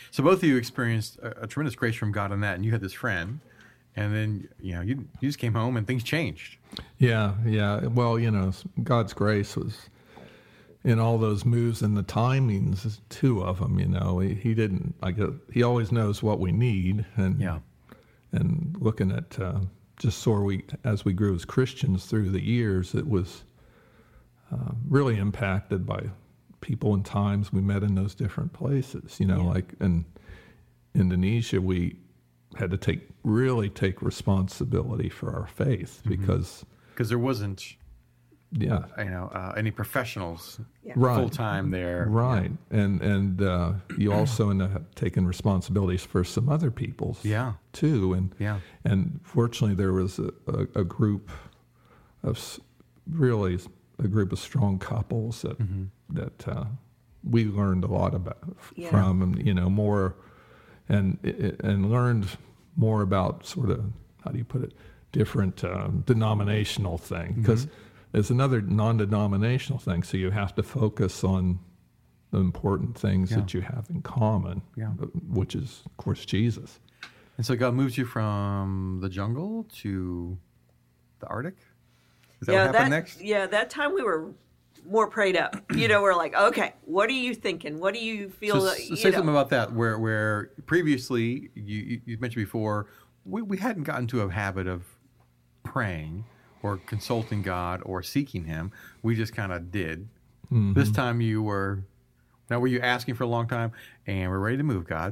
So both of you experienced a, a tremendous grace from God in that, and you had this friend, and then you know you you just came home and things changed. Yeah, yeah. Well, you know, God's grace was in all those moves and the timings, two of them. You know, he, he didn't. I guess he always knows what we need, and Yeah. And looking at uh, just so we as we grew as Christians through the years, it was uh, really impacted by people and times we met in those different places. You know, Yeah. like in Indonesia, we had to take really take responsibility for our faith Mm-hmm. because, Because there wasn't, yeah, you know, uh, any professionals Yeah. right, full time there. right, and and uh, you also end up taking responsibilities for some other people's, Yeah. too, and Yeah. and fortunately there was a, a, a group of s- really a group of strong couples that Mm-hmm. that uh, we learned a lot about Yeah. from, and you know more, and and learned more about sort of, how do you put it, different um, denominational thing, because there's another non-denominational thing, so you have to focus on the important things Yeah. that you have in common, Yeah. which is of course Jesus. And so God moves you from the jungle to the Arctic? Is that yeah, what happened that, next? Yeah, that time we were more prayed up. You know, we're like, okay, what are you thinking? What do you feel? So, that, so you say know? something about that, where where previously, you, you you mentioned before, we, we hadn't gotten to a habit of praying or consulting God or seeking Him. We just kind of did. Mm-hmm. This time you were, now were you asking for a long time, and we're ready to move, God?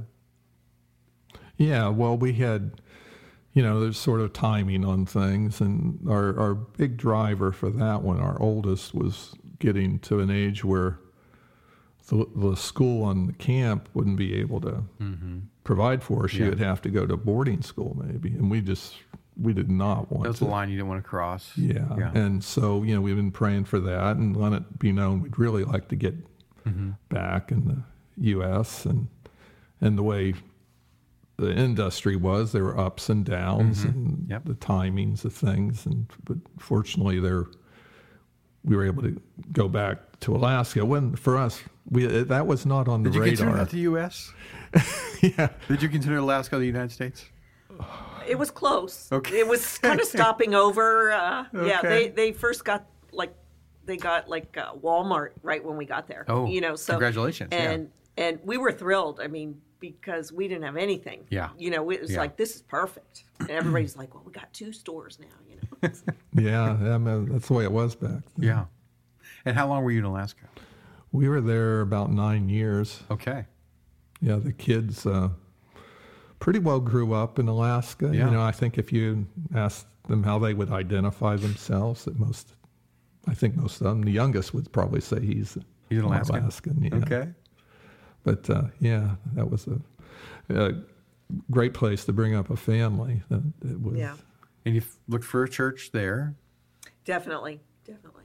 Yeah, well, we had, you know, there's sort of timing on things, and our, our big driver for that one, our oldest, was getting to an age where the, the school and the camp wouldn't be able to provide for her. She Yeah. would have to go to boarding school maybe, and we just, we did not want That's to. the line you didn't want to cross. Yeah. Yeah. And so, you know, we've been praying for that and let it be known we'd really like to get Mm-hmm. back in the U S and and the way the industry was, there were ups and downs and Yep. the timings of things, and but fortunately there we were able to go back to Alaska. When for us, we that was not on the Did you consider radar. that the U S? Yeah. Did you consider Alaska the United States? It was close. Okay. It was kind of stopping over. Uh, Yeah, Okay. they, they first got like they got like uh, Walmart right when we got there. Oh, you know, so congratulations, yeah. And and we were thrilled. I mean, because we didn't have anything. Yeah. You know, it was Yeah. like this is perfect, and everybody's like, well, we got two stores now. You know. Yeah, I mean, that's the way it was back then. Yeah. And how long were you in Alaska? We were there about nine years. Okay. Yeah, the kids uh, pretty well grew up in Alaska. Yeah. You know, I think if you asked them how they would identify themselves, that most, I think most of them, the youngest would probably say he's, He's an Alaskan? Alaskan. Yeah. Okay. But uh, yeah, that was a, a great place to bring up a family. That it was. Yeah, And you looked for a church there. definitely, definitely.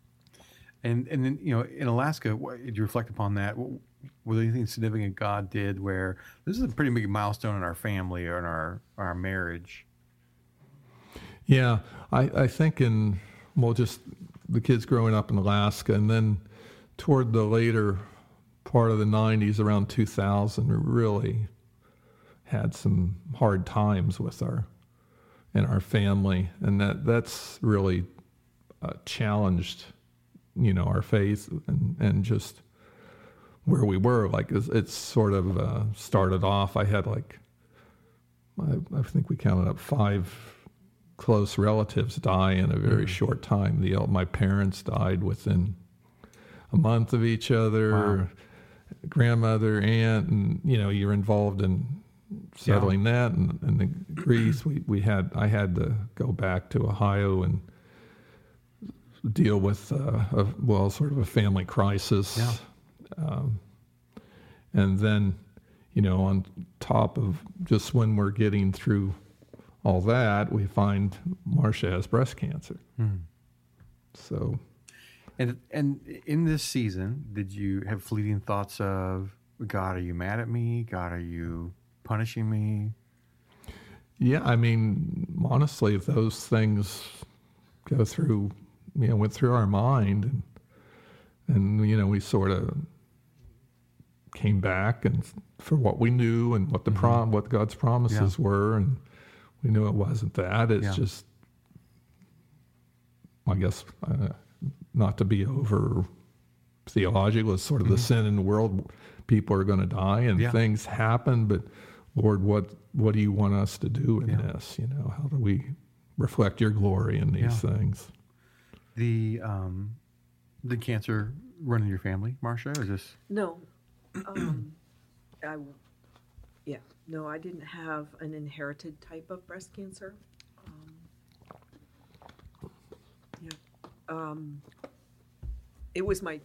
And and then, you know, in Alaska, what, did you reflect upon that? What, was there anything significant God did where this is a pretty big milestone in our family or in our, our marriage? Yeah, I, I think in, well, just the kids growing up in Alaska, and then toward the later part of the nineties, around two thousand, we really had some hard times with our, in our family, and that that's really uh, challenged, you know, our faith and, and just where we were. Like it's, it's sort of uh, started off, I had like, I, I think we counted up five close relatives die in a very short time. The my parents died within a month of each other. Wow. Grandmother, aunt, and you know you're involved in settling that and, and the grief. We we had I had to go back to Ohio and deal with uh, a, well sort of a family crisis. Yeah. Um, and then you know on top of just when we're getting through all that, we find Marcia has breast cancer. Hmm. So, And and in this season, did you have fleeting thoughts of, God, are you mad at me? God, are you punishing me? yeah, I mean, honestly, if those things go through, you know, went through our mind, and and you know, we sort of came back and for what we knew and what the Mm-hmm. prom, what God's promises Yeah. were, and we knew it wasn't that. It's Yeah. just, I guess, uh, not to be over theological, it's sort of the sin in the world. People are going to die and Mm-hmm. Yeah. things happen, but Lord, what what do you want us to do in Yeah. this? You know, how do we reflect your glory in these Yeah. things? The um, did cancer run in your family, Marcia? Or just No, um, I, yeah, no, I didn't have an inherited type of breast cancer. Um, yeah, um, it was my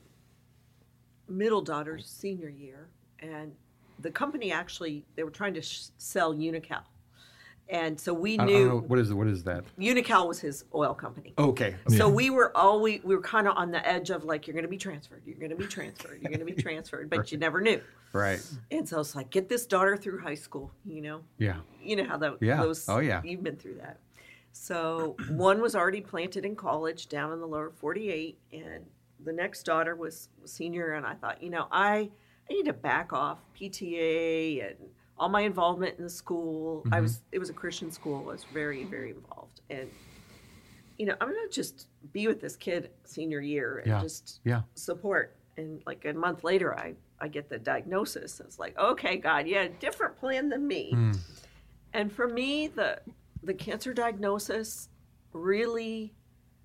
middle daughter's senior year, and the company actually they were trying to sh- sell Unical, and so we I, I knew don't know, what is what is that? Unical was his oil company. Okay. So Yeah. we were always we were kind of on the edge of like you're going to be transferred, you're going to be transferred, you're going to be transferred, but you never knew. Right. And so it's like get this daughter through high school, you know. Yeah. You know how that Yeah. those Oh, yeah. you've been through that. So one was already planted in college down in the lower forty-eight, and the next daughter was senior, and I thought, you know, I I need to back off P T A and all my involvement in the school. Mm-hmm. I was it was a Christian school. I was very very involved, and you know I'm gonna just be with this kid senior year and Yeah. just Yeah. support. And like a month later, I I get the diagnosis. It's like, okay, God, you had a different plan than me. Mm. And for me, the the cancer diagnosis really,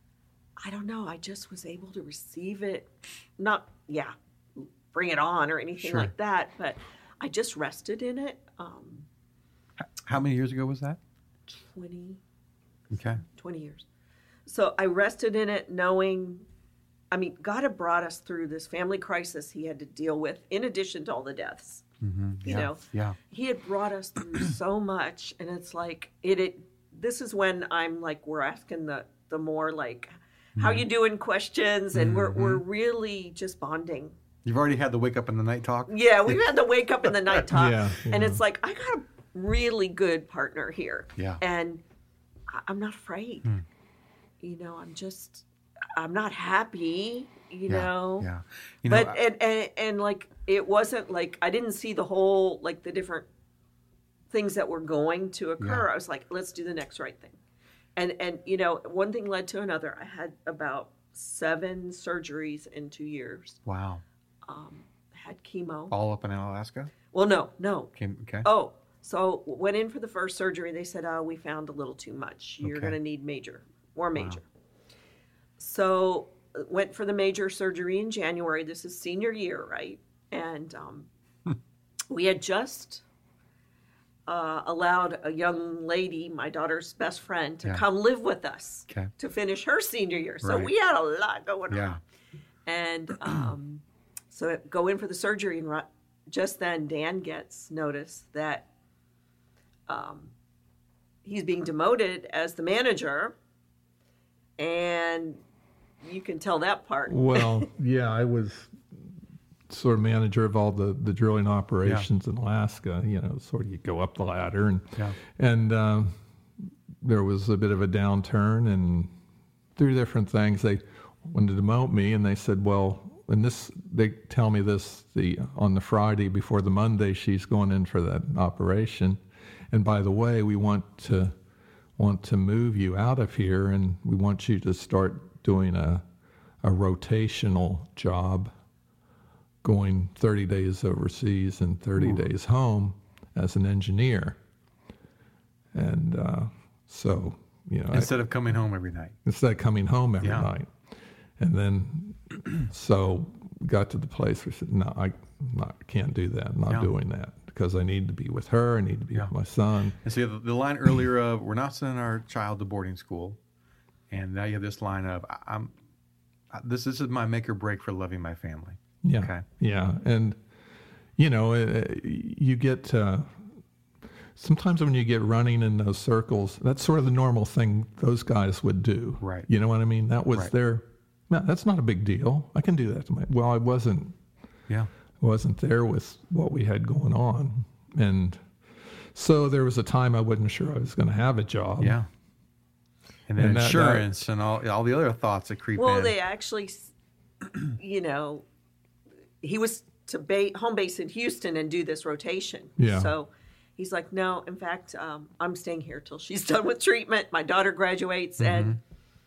I don't know. I just was able to receive it. Not yeah, bring it on or anything Sure. like that, but I just rested in it. Um, How many years ago was that? twenty, Okay. twenty years. So I rested in it knowing, I mean, God had brought us through this family crisis he had to deal with in addition to all the deaths. Mm-hmm. You Yeah. know, Yeah. he had brought us through so much, and it's like it, it this is when I'm like we're asking the the more like how you doing questions, and we're we're really just bonding. You've already had the wake up in the night talk. Yeah, we've had to wake up in the night talk, Yeah, and yeah. it's like I got a really good partner here. Yeah. And I- I'm not afraid. Hmm. You know, I'm just I'm not happy, you Yeah. know. Yeah. You know, But and, and and like it wasn't like I didn't see the whole like the different things that were going to occur. Yeah. I was like, let's do the next right thing. And and you know, one thing led to another. I had about seven surgeries in two years. wow. Um, had chemo. All up in Alaska. Well, no, no. Came, okay. Oh, so went in for the first surgery. They said, "Oh, we found a little too much. You're Okay. going to need major, more major." So uh, went for the major surgery in January. This is senior year, right? And um, we had just uh, allowed a young lady, my daughter's best friend, to Yeah. come live with us Okay. to finish her senior year. So Right. we had a lot going Yeah. on. And um, so I go in for the surgery, and ri- just then Dan gets notice that um, he's being demoted as the manager, and you can tell that part. Well, yeah, I was sort of manager of all the, the drilling operations in Alaska. You know, sort of you go up the ladder, and Yeah. and um, there was a bit of a downturn, and through different things, they wanted to demote me, and they said, well, and this they tell me this the on the Friday before the Monday she's going in for that operation, and by the way, we want to want to move you out of here, and we want you to start doing a a rotational job, going thirty days overseas and thirty Ooh. days home as an engineer. And uh, so, you know, I, Instead of coming home every night. instead of coming home every Yeah. night. And then, so got to the place where I said, no, I not, can't do that. I'm not Yeah. doing that because I need to be with her. I need to be Yeah. with my son. And so you have the, the line earlier of we're not sending our child to boarding school, and now you have this line of I- I'm I- this, this is my make or break for loving my family. Yeah. Okay. Yeah. And, you know, uh, you get, uh, sometimes when you get running in those circles, that's sort of the normal thing those guys would do. Right. You know what I mean? That was Right. their, no, that's not a big deal. I can do that to my, well, I wasn't, Yeah. wasn't there with what we had going on. And so there was a time I wasn't sure I was going to have a job. Yeah. And then And that- insurance and all all the other thoughts that creep Well, in. they actually, you know, he was to ba- home base in Houston and do this rotation. Yeah. So he's like, no, in fact, um, I'm staying here till she's done with treatment. My daughter graduates, Mm-hmm. and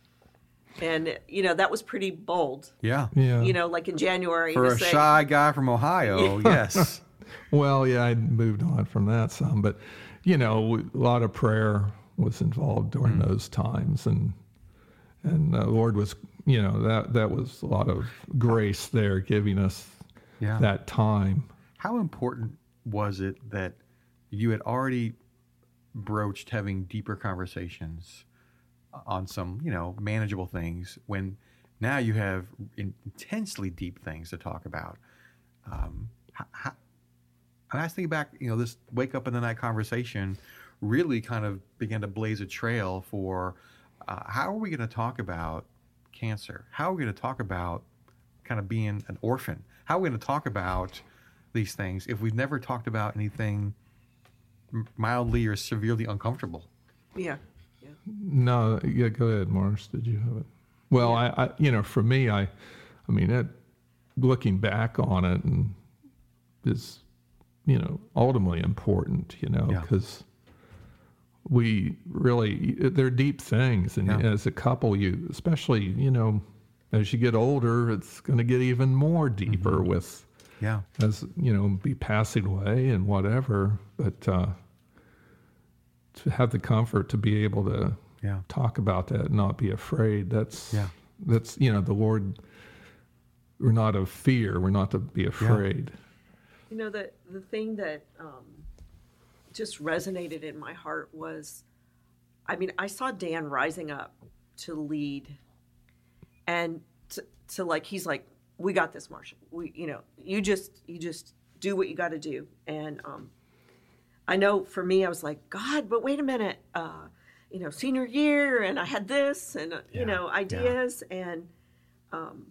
and you know that was pretty bold. Yeah. Yeah. You know, like in January For to a say, shy guy from Ohio, yes. Well, yeah, I moved on from that some, but you know, a lot of prayer was involved during Mm. those times, and and the Lord was, you know, that that was a lot of grace there, giving us Yeah. that time. How important was it that you had already broached having deeper conversations on some, you know, manageable things when now you have intensely deep things to talk about? Um, how, how, and I was thinking back, you know, this wake up in the night conversation really kind of began to blaze a trail for uh, how are we going to talk about cancer? How are we going to talk about kind of being an orphan? How are we going to talk about these things if we've never talked about anything mildly or severely uncomfortable? yeah, yeah, No, yeah, go ahead, Morris. Did you have it? Well, I, I, you know, for me, I, I mean, it, looking back on it, and is, you know, ultimately important, you know, Yeah. because we really, they're deep things, and Yeah. as a couple, you, especially, you know, as you get older, it's going to get even more deeper Mm-hmm. with, Yeah. as you know, be passing away and whatever, but uh, to have the comfort to be able to Yeah. talk about that and not be afraid. That's Yeah. that's you know the Lord. We're not of fear. We're not to be afraid. You know, the the thing that um, just resonated in my heart was, I mean, I saw Dan rising up to lead, and to, to like he's like, we got this, Marcia. We, you know, you just you just do what you got to do. And um, I know for me, I was like, God, but wait a minute, uh, you know, senior year, and I had this, and uh, Yeah, you know, yeah. ideas, and um,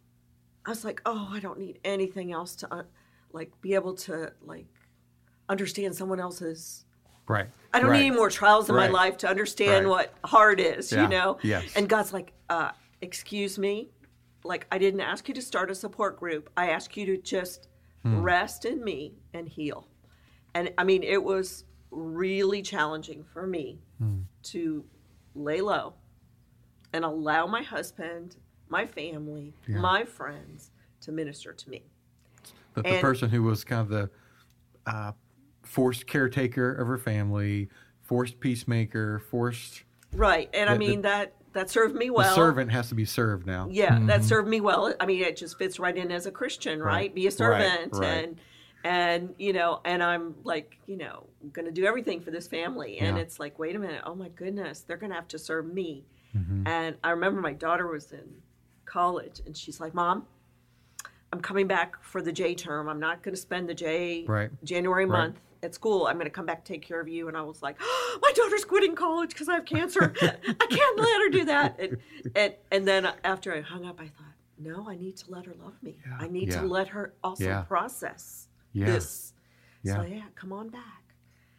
I was like, oh, I don't need anything else to uh, like be able to like understand someone else's. Right. I don't right. need any more trials in Right. my life to understand Right. what hard is, Yeah. you know? Yes. And God's like, uh, excuse me, like I didn't ask you to start a support group. I asked you to just Hmm. rest in me and heal. And I mean, it was really challenging for me Hmm. to lay low and allow my husband, my family, Yeah. my friends to minister to me. The, the And- person who was kind of the uh, forced caretaker of her family, forced peacemaker, forced. Right. And I The- the- mean, that, that served me well. the servant has to be served now. Yeah, that served me well. I mean, it just fits right in as a Christian, right? Right. Be a servant, Right, right. and and you know, and I'm like, you know, going to do everything for this family, and Yeah. it's like, wait a minute, oh my goodness, they're going to have to serve me. Mm-hmm. And I remember my daughter was in college, and she's like, Mom, I'm coming back for the J term. I'm not going to spend the J Right. January Right. month at school. I'm going to come back to take care of you. And I was like, oh, my daughter's quitting college because I have cancer. I can't let her do that. And, and and then after I hung up, I thought, no, I need to let her love me. Yeah. I need Yeah. to let her also Yeah. process Yeah. this. Yeah. So yeah, come on back.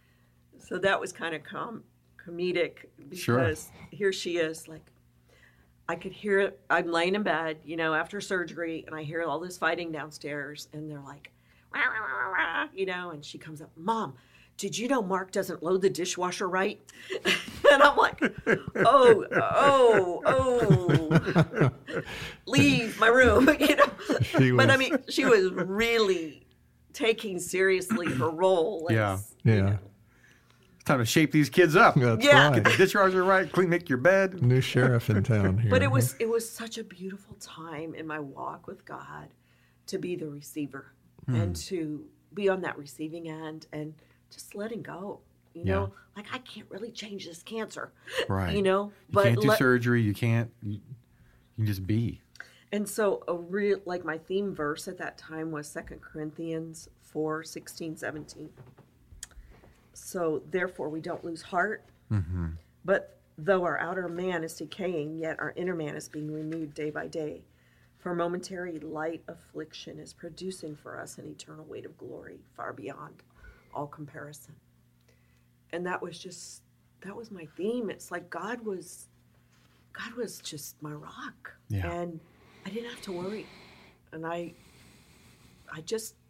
So that was kind of com- comedic because Sure. here she is, like, I could hear, I'm laying in bed, you know, after surgery, and I hear all this fighting downstairs, and they're like, rah, rah, rah, rah, you know, and she comes up, Mom, did you know Mark doesn't load the dishwasher right? And I'm like, oh, oh, oh, leave my room, you know. She But I was- mean, she was really taking seriously her role. as, Yeah. you Yeah. know. It's time to shape these kids up. That's Yeah. Get the right. dishwasher right, clean, make your bed. New sheriff in town here. But it was it was such a beautiful time in my walk with God to be the receiver and to be on that receiving end and just letting go. You Yeah. know, like I can't really change this cancer. Right. You know, You but can't do let- surgery. You can't. You, you can just be. and so a real like my theme verse at that time was Second Corinthians four, sixteen, seventeen. So therefore we don't lose heart, Mm-hmm. but though our outer man is decaying, yet our inner man is being renewed day by day. For momentary light affliction is producing for us an eternal weight of glory far beyond all comparison. And that was just, that was my theme. It's like God was, God was just my rock. Yeah. And I didn't have to worry. And I, I just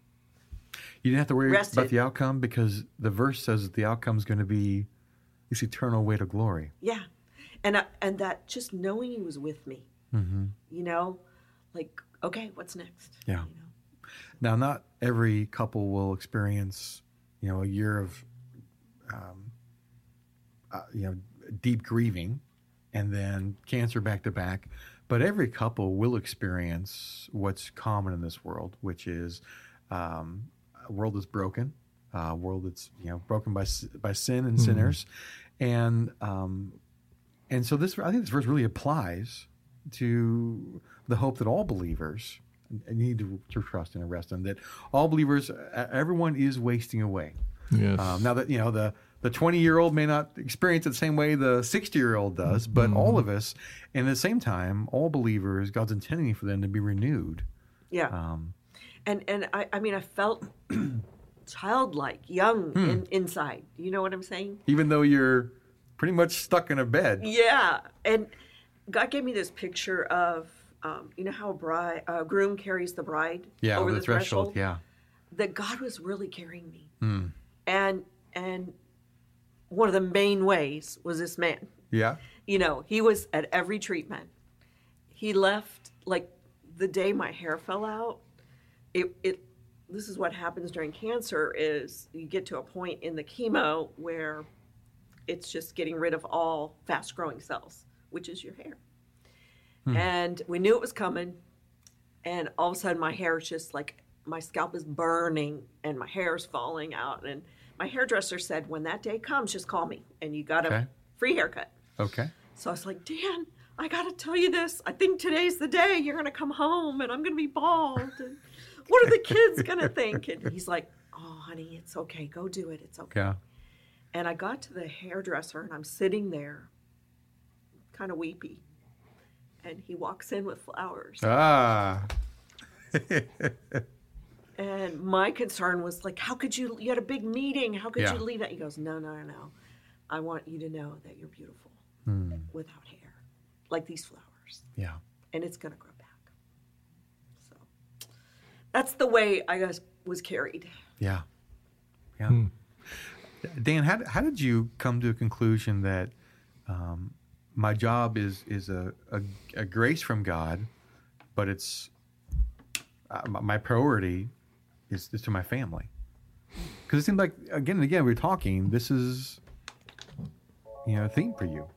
You didn't have to worry rested. about the outcome because the verse says that the outcome is going to be this eternal weight of glory. Yeah. And I, and that just knowing he was with me, Mm-hmm. you know, like, okay, what's next? Yeah. You know? Now, not every couple will experience, you know, a year of, um, uh, you know, deep grieving and then cancer back to back. But every couple will experience what's common in this world, which is um, a world that's broken, a world that's, you know, broken by by sin and mm-hmm. sinners. And um, and so this, I think this verse really applies to the hope that all believers need to, to trust and rest in, that all believers, everyone is wasting away. Yes. Um, now that, you know, the the twenty-year-old may not experience it the same way the sixty-year-old does, but mm-hmm. all of us, and at the same time, all believers, God's intending for them to be renewed. Yeah. Um, and and I, I mean, I felt childlike, young hmm. in, inside. You know what I'm saying? Even though you're pretty much stuck in a bed. Yeah. And God gave me this picture of, um, you know how a bride, a groom carries the bride yeah, over, over the, the threshold? threshold? Yeah. That God was really carrying me. Hmm. And and one of the main ways was this man. Yeah. You know, he was at every treatment. He left, like, the day my hair fell out, it, it this is what happens during cancer, is you get to a point in the chemo where it's just getting rid of all fast-growing cells, which is your hair. Hmm. And we knew it was coming, and all of a sudden my hair is just like, my scalp is burning, and my hair is falling out, and my hairdresser said, when that day comes, just call me, and you got a okay. free haircut. Okay. So I was like, Dan, I got to tell you this. I think today's the day you're going to come home, and I'm going to be bald. And what are the kids going to think? And he's like, oh, honey, it's okay. Go do it. It's okay. Yeah. And I got to the hairdresser, and I'm sitting there, kind of weepy. And he walks in with flowers. Ah. And my concern was like, how could you, you had a big meeting. How could yeah. you leave that? He goes, no, no, no. I want you to know that you're beautiful hmm. without hair, like these flowers. Yeah. And it's going to grow back. So that's the way I guess was carried. Yeah. Yeah. Hmm. Dan, how, how did you come to a conclusion that um, my job is, is a, a, a grace from God, but it's uh, my priority is, is to my family? Because it seemed like, again and again, we were talking, this is, you know, a theme for you.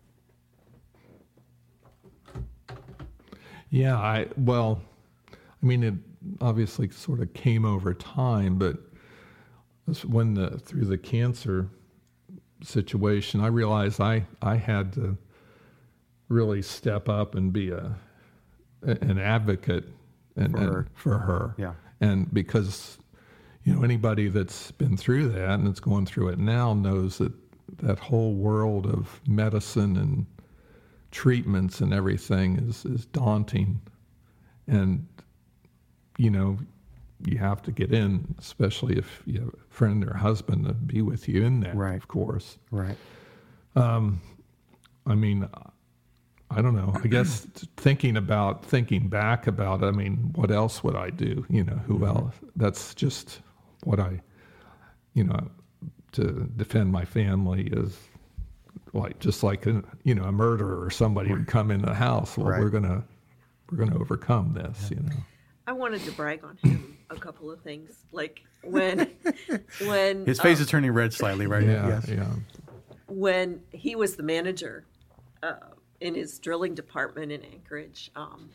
Yeah, I, well, I mean, it obviously sort of came over time, but when the, through the cancer situation, I realized I, I had to really step up and be a, an advocate and, for her. And for her. Yeah. And because, you know, anybody that's been through that and that's going through it now knows that that whole world of medicine and treatments and everything is, is daunting. And, you know, you have to get in, especially if you have a friend or husband to be with you in that, right. of course. Right. Um, I mean, I don't know. I guess thinking about, thinking back about, I mean, what else would I do? You know, who mm-hmm. else? That's just what I, you know, to defend my family is like, just like, a, you know, a murderer or somebody would come in the house. Well, right. we're going to, we're going to overcome this, yeah. you know. I wanted to brag on him a couple of things. Like when, when his face um, is turning red slightly right yeah, now. Yes. Yeah. When he was the manager uh, in his drilling department in Anchorage, um,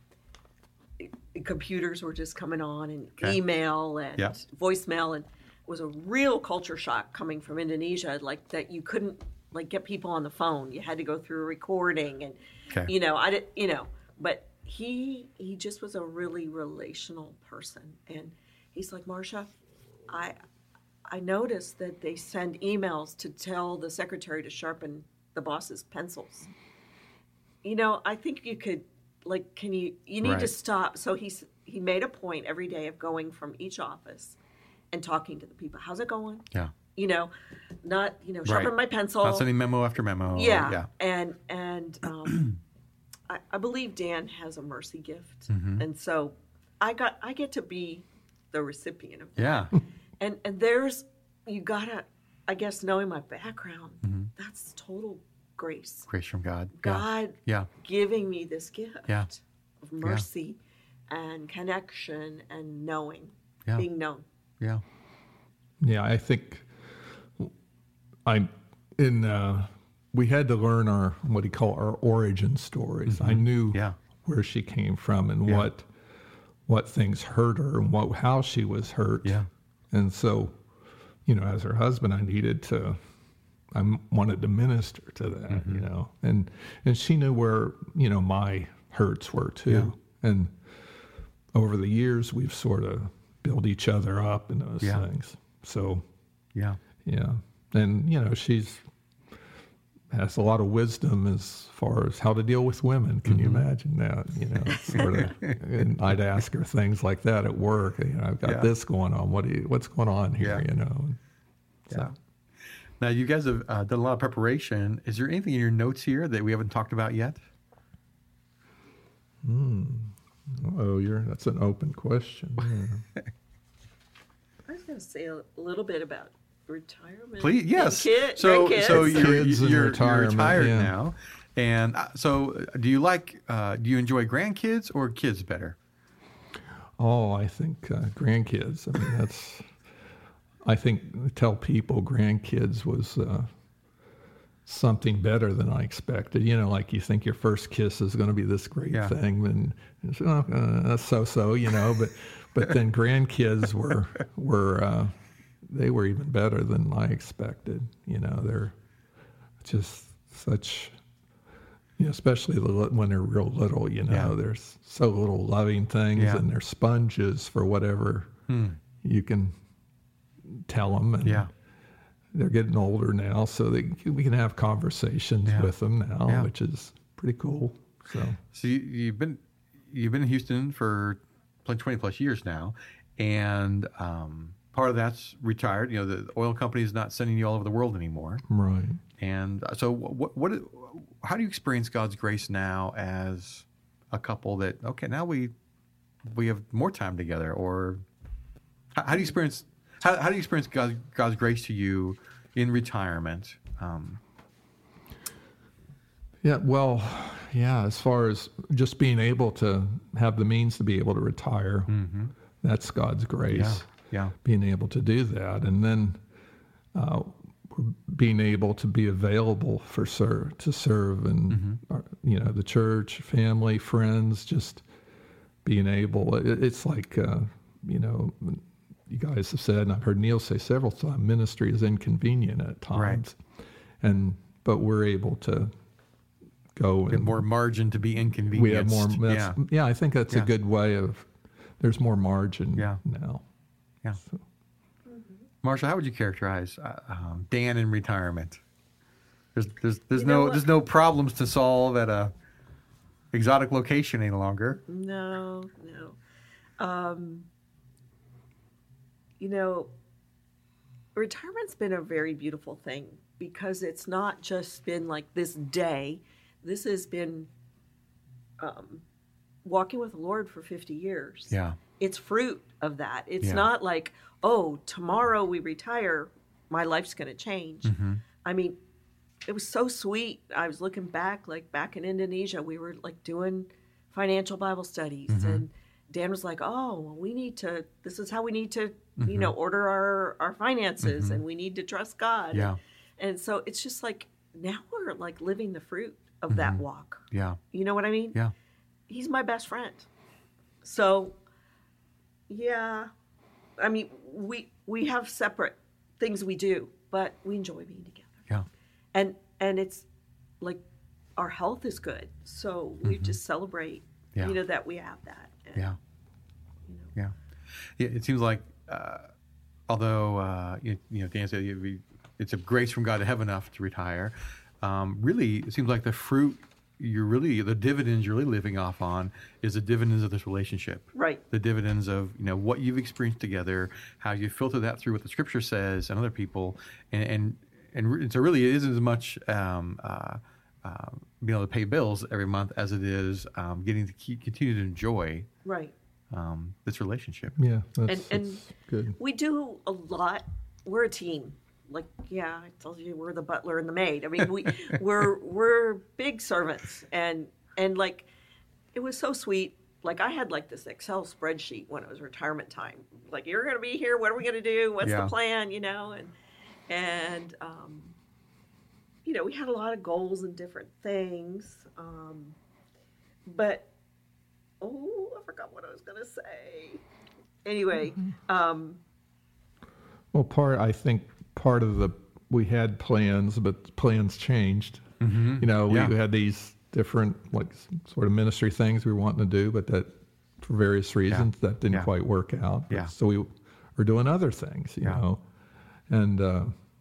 computers were just coming on, and okay. email and yeah. voicemail, and it was a real culture shock coming from Indonesia. Like that, you couldn't like get people on the phone. You had to go through a recording, and okay. you know, I did, you know, but. He he just was a really relational person, and he's like, Marsha, I I noticed that they send emails to tell the secretary to sharpen the boss's pencils. You know, I think you could like, can you you need right. to stop. So he's he made a point every day of going from each office and talking to the people. How's it going? Yeah. You know, not you know sharpen right. my pencil. Not sending memo after memo. Yeah. Yeah. And and. Um, I, I believe Dan has a mercy gift, mm-hmm. and so I got I get to be the recipient of that. Yeah. And and there's, you gotta, I guess, knowing my background, Mm-hmm. that's total grace. Grace from God. God Yeah. giving me this gift Yeah. of mercy and connection and knowing, Yeah. being known. Yeah. Yeah, I think I in uh, we had to learn our what do you call our origin stories. I knew Yeah. where she came from and Yeah. what what things hurt her and what how she was hurt. Yeah. And so, you know, as her husband, I needed to, I m- wanted to minister to that, Mm-hmm. you know, and and she knew where, you know, my hurts were too. And over the years, we've sort of built each other up in those Yeah. things. So, Yeah. yeah, and you know, she's has a lot of wisdom as far as how to deal with women. Can you imagine that? You know, sort of. And I'd ask her things like that at work. You know, I've got Yeah. this going on. What do you? What's going on here? Yeah. You know. So, Yeah. Now, you guys have uh, done a lot of preparation. Is there anything in your notes here that we haven't talked about yet? oh, you're that's an open question. Yeah. I was going to say a little bit about retirement. Please, yes. And kid, so, grandkids. so you're, Kids and you're, you're retirement, retired yeah. now, and uh, so uh, do you like? Uh, do you enjoy grandkids or kids better? Oh, I think uh, grandkids. I mean, that's. I think tell people grandkids was uh, something better than I expected. You know, like you think your first kiss is going to be this great Yeah. thing, and it's, oh, uh, that's so-so, you know. But but then grandkids were were uh, they were even better than I expected. You know, they're just such. You know, especially the li- when they're real little, you know, Yeah. they're s- so little loving things, Yeah. and they're sponges for whatever Hmm. you can tell them. And Yeah. they're getting older now, so they, we can have conversations Yeah. with them now, Yeah. which is pretty cool. So So you, you've been you've been in Houston for twenty plus years now, and um, part of that's retired. You know, the oil company is not sending you all over the world anymore. right. And so, what, what, how do you experience God's grace now as a couple that, okay, now we, we have more time together? Or how, how do you experience, how, how do you experience God's, God's grace to you in retirement? Um, Yeah, well, yeah, as far as just being able to have the means to be able to retire, that's God's grace. Mm-hmm. yeah, yeah, Being able to do that, and then uh, being able to be available for serve to serve, and Mm-hmm. uh, you know, the church, family, friends, just being able. It, it's like uh, you know, you guys have said, and I've heard Neil say several times, ministry is inconvenient at times, and but we're able to go Get and more margin to be inconvenienced. we have more. That's, yeah, yeah, I think that's Yeah. a good way of. There's more margin Yeah. now. yeah. Marsha, how would you characterize uh, um, Dan in retirement? There's, there's, there's You know no, what? there's no problems to solve at a exotic location any longer. No, no. Um, you know, retirement's been a very beautiful thing because it's not just been like this day. This has been um, walking with the Lord for fifty years. Yeah. It's fruit of that. It's Yeah. not like, oh, tomorrow we retire, my life's going to change. Mm-hmm. I mean, it was so sweet. I was looking back, like back in Indonesia, we were like doing financial Bible studies, Mm-hmm. and Dan was like, "Oh, well, we need to. This is how we need to, Mm-hmm. you know, order our our finances, and we need to trust God." Yeah. And so it's just like now we're like living the fruit of that walk. Yeah. You know what I mean? Yeah. He's my best friend. So, yeah, I mean, we we have separate things we do, but we enjoy being together. Yeah. And and it's like our health is good, so we Mm-hmm. just celebrate, Yeah. you know, that we have that. And, Yeah. you know. Yeah. Yeah. It seems like, uh, although, uh, you, you know, Dan said you- we- it's a grace from God to have enough to retire. Um, really, it seems like the fruit you're really, the dividends you're really living off on is the dividends of this relationship. Right. The dividends of, you know, what you've experienced together, how you filter that through what the scripture says and other people. And, and, and re- so really it isn't as much, um, uh, uh, being able to pay bills every month as it is um, getting to keep, continue to enjoy Right. um, this relationship. Yeah, that's, And, and that's good. we do a lot. We're a team. Like, yeah, I told you we're the butler and the maid. I mean, we we're we're big servants, and and like it was so sweet. Like I had like this Excel spreadsheet when it was retirement time. Like, you're going to be here. What are we going to do? What's Yeah. the plan? You know, and and um, you know, we had a lot of goals and different things. Um, but oh, I forgot what I was going to say. Anyway, um, Well, part I think part of the we had plans, but plans changed. Mm-hmm. You know, we Yeah. had these different like sort of ministry things we were wanting to do, but that for various reasons that didn't Yeah. quite work out. Yeah. So we were doing other things, you Yeah. know, and uh,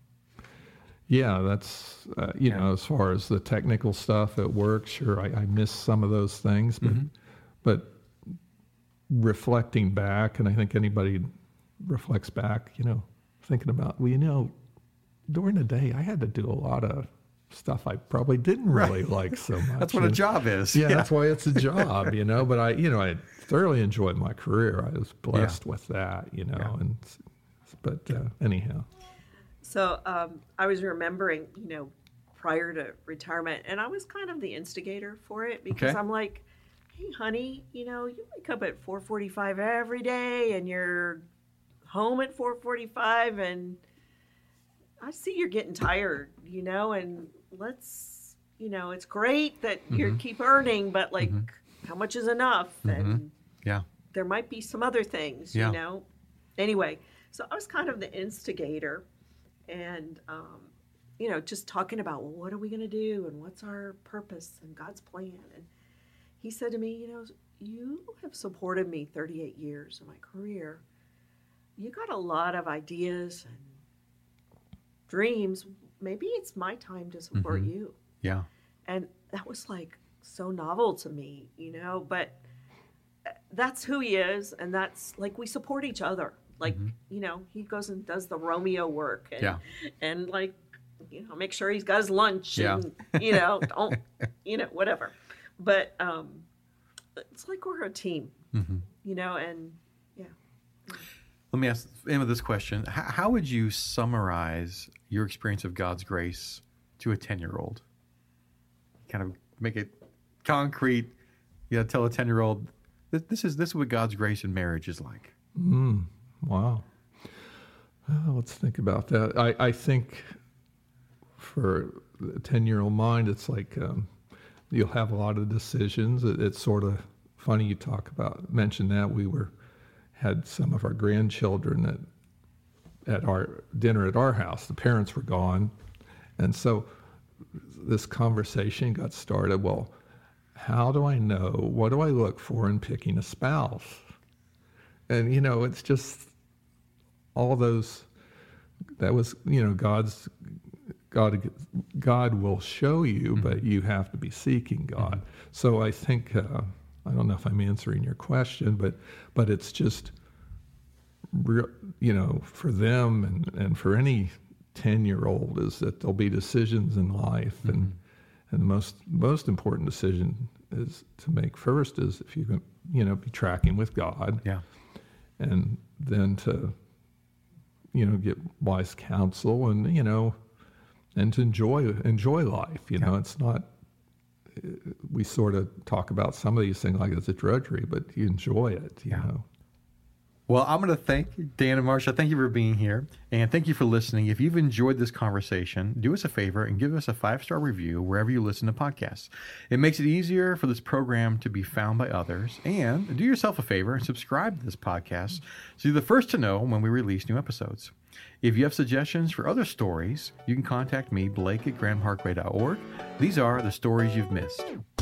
yeah, that's uh, you Yeah. know, as far as the technical stuff at work, sure, I, I miss some of those things, but Mm-hmm. but reflecting back, and I think anybody reflects back, you know, thinking about, well, you know, during the day I had to do a lot of stuff I probably didn't really like so much. That's what a And- job is. Yeah, that's why it's a job, you know. But I, you know, I thoroughly enjoyed my career. I was blessed with that, you know. Yeah. And but uh, anyhow, So um, I was remembering, you know, prior to retirement, and I was kind of the instigator for it because Okay. I'm like, hey, honey, you know, you wake up at four forty-five every day and you're home at four forty-five, and I see you're getting tired, you know, and let's, you know, it's great that you Mhm. keep earning, but like, Mhm. how much is enough? Mhm. And Yeah. there might be some other things, Yeah. you know. Anyway, so I was kind of the instigator, and um, you know, just talking about, well, what are we going to do, and what's our purpose and God's plan. And he said to me, you know, you have supported me thirty-eight years in my career. You got a lot of ideas and dreams. Maybe it's my time to support Mhm. you. Yeah. And that was like so novel to me, you know, but that's who he is. And that's like, we support each other. Like, Mhm. you know, he goes and does the Romeo work and, Yeah. and like, you know, make sure he's got his lunch Yeah. and, you know, don't, you know, whatever. But um, it's like we're a team, Mm-hmm. you know, and yeah. Let me ask Emma this question. How, how would you summarize your experience of God's grace to a ten-year-old? Kind of make it concrete. You know, tell a ten-year-old, this, this is this is what God's grace in marriage is like. mm, wow. Well, let's think about that. I, I think for a ten-year-old mind, it's like um, you'll have a lot of decisions. It, it's sort of funny you talk about, mention that. We were had some of our grandchildren at, at our dinner at our house. The parents were gone. And so this conversation got started. Well, how do I know? What do I look for in picking a spouse? And, you know, it's just all those, that was, you know, God's, God, God will show you, mm-hmm. but you have to be seeking God. Mm-hmm. So I think, uh, I don't know if I'm answering your question, but but it's just, you know, for them and, and for any ten-year-old is that there'll be decisions in life, mm-hmm. and and the most most important decision is to make first is if you can, you know, be tracking with God, yeah, and then to, you know, get wise counsel and you know, and to enjoy enjoy life. You yeah. know, it's not. We sort of talk about some of these things like it's a drudgery, but you enjoy it, you yeah. know. Well, I'm going to thank Dan and Marsha. Thank you for being here, and thank you for listening. If you've enjoyed this conversation, do us a favor and give us a five-star review wherever you listen to podcasts. It makes it easier for this program to be found by others, and do yourself a favor and subscribe to this podcast so you're the first to know when we release new episodes. If you have suggestions for other stories, you can contact me, Blake at grand parkway dot org. These are the stories you've missed.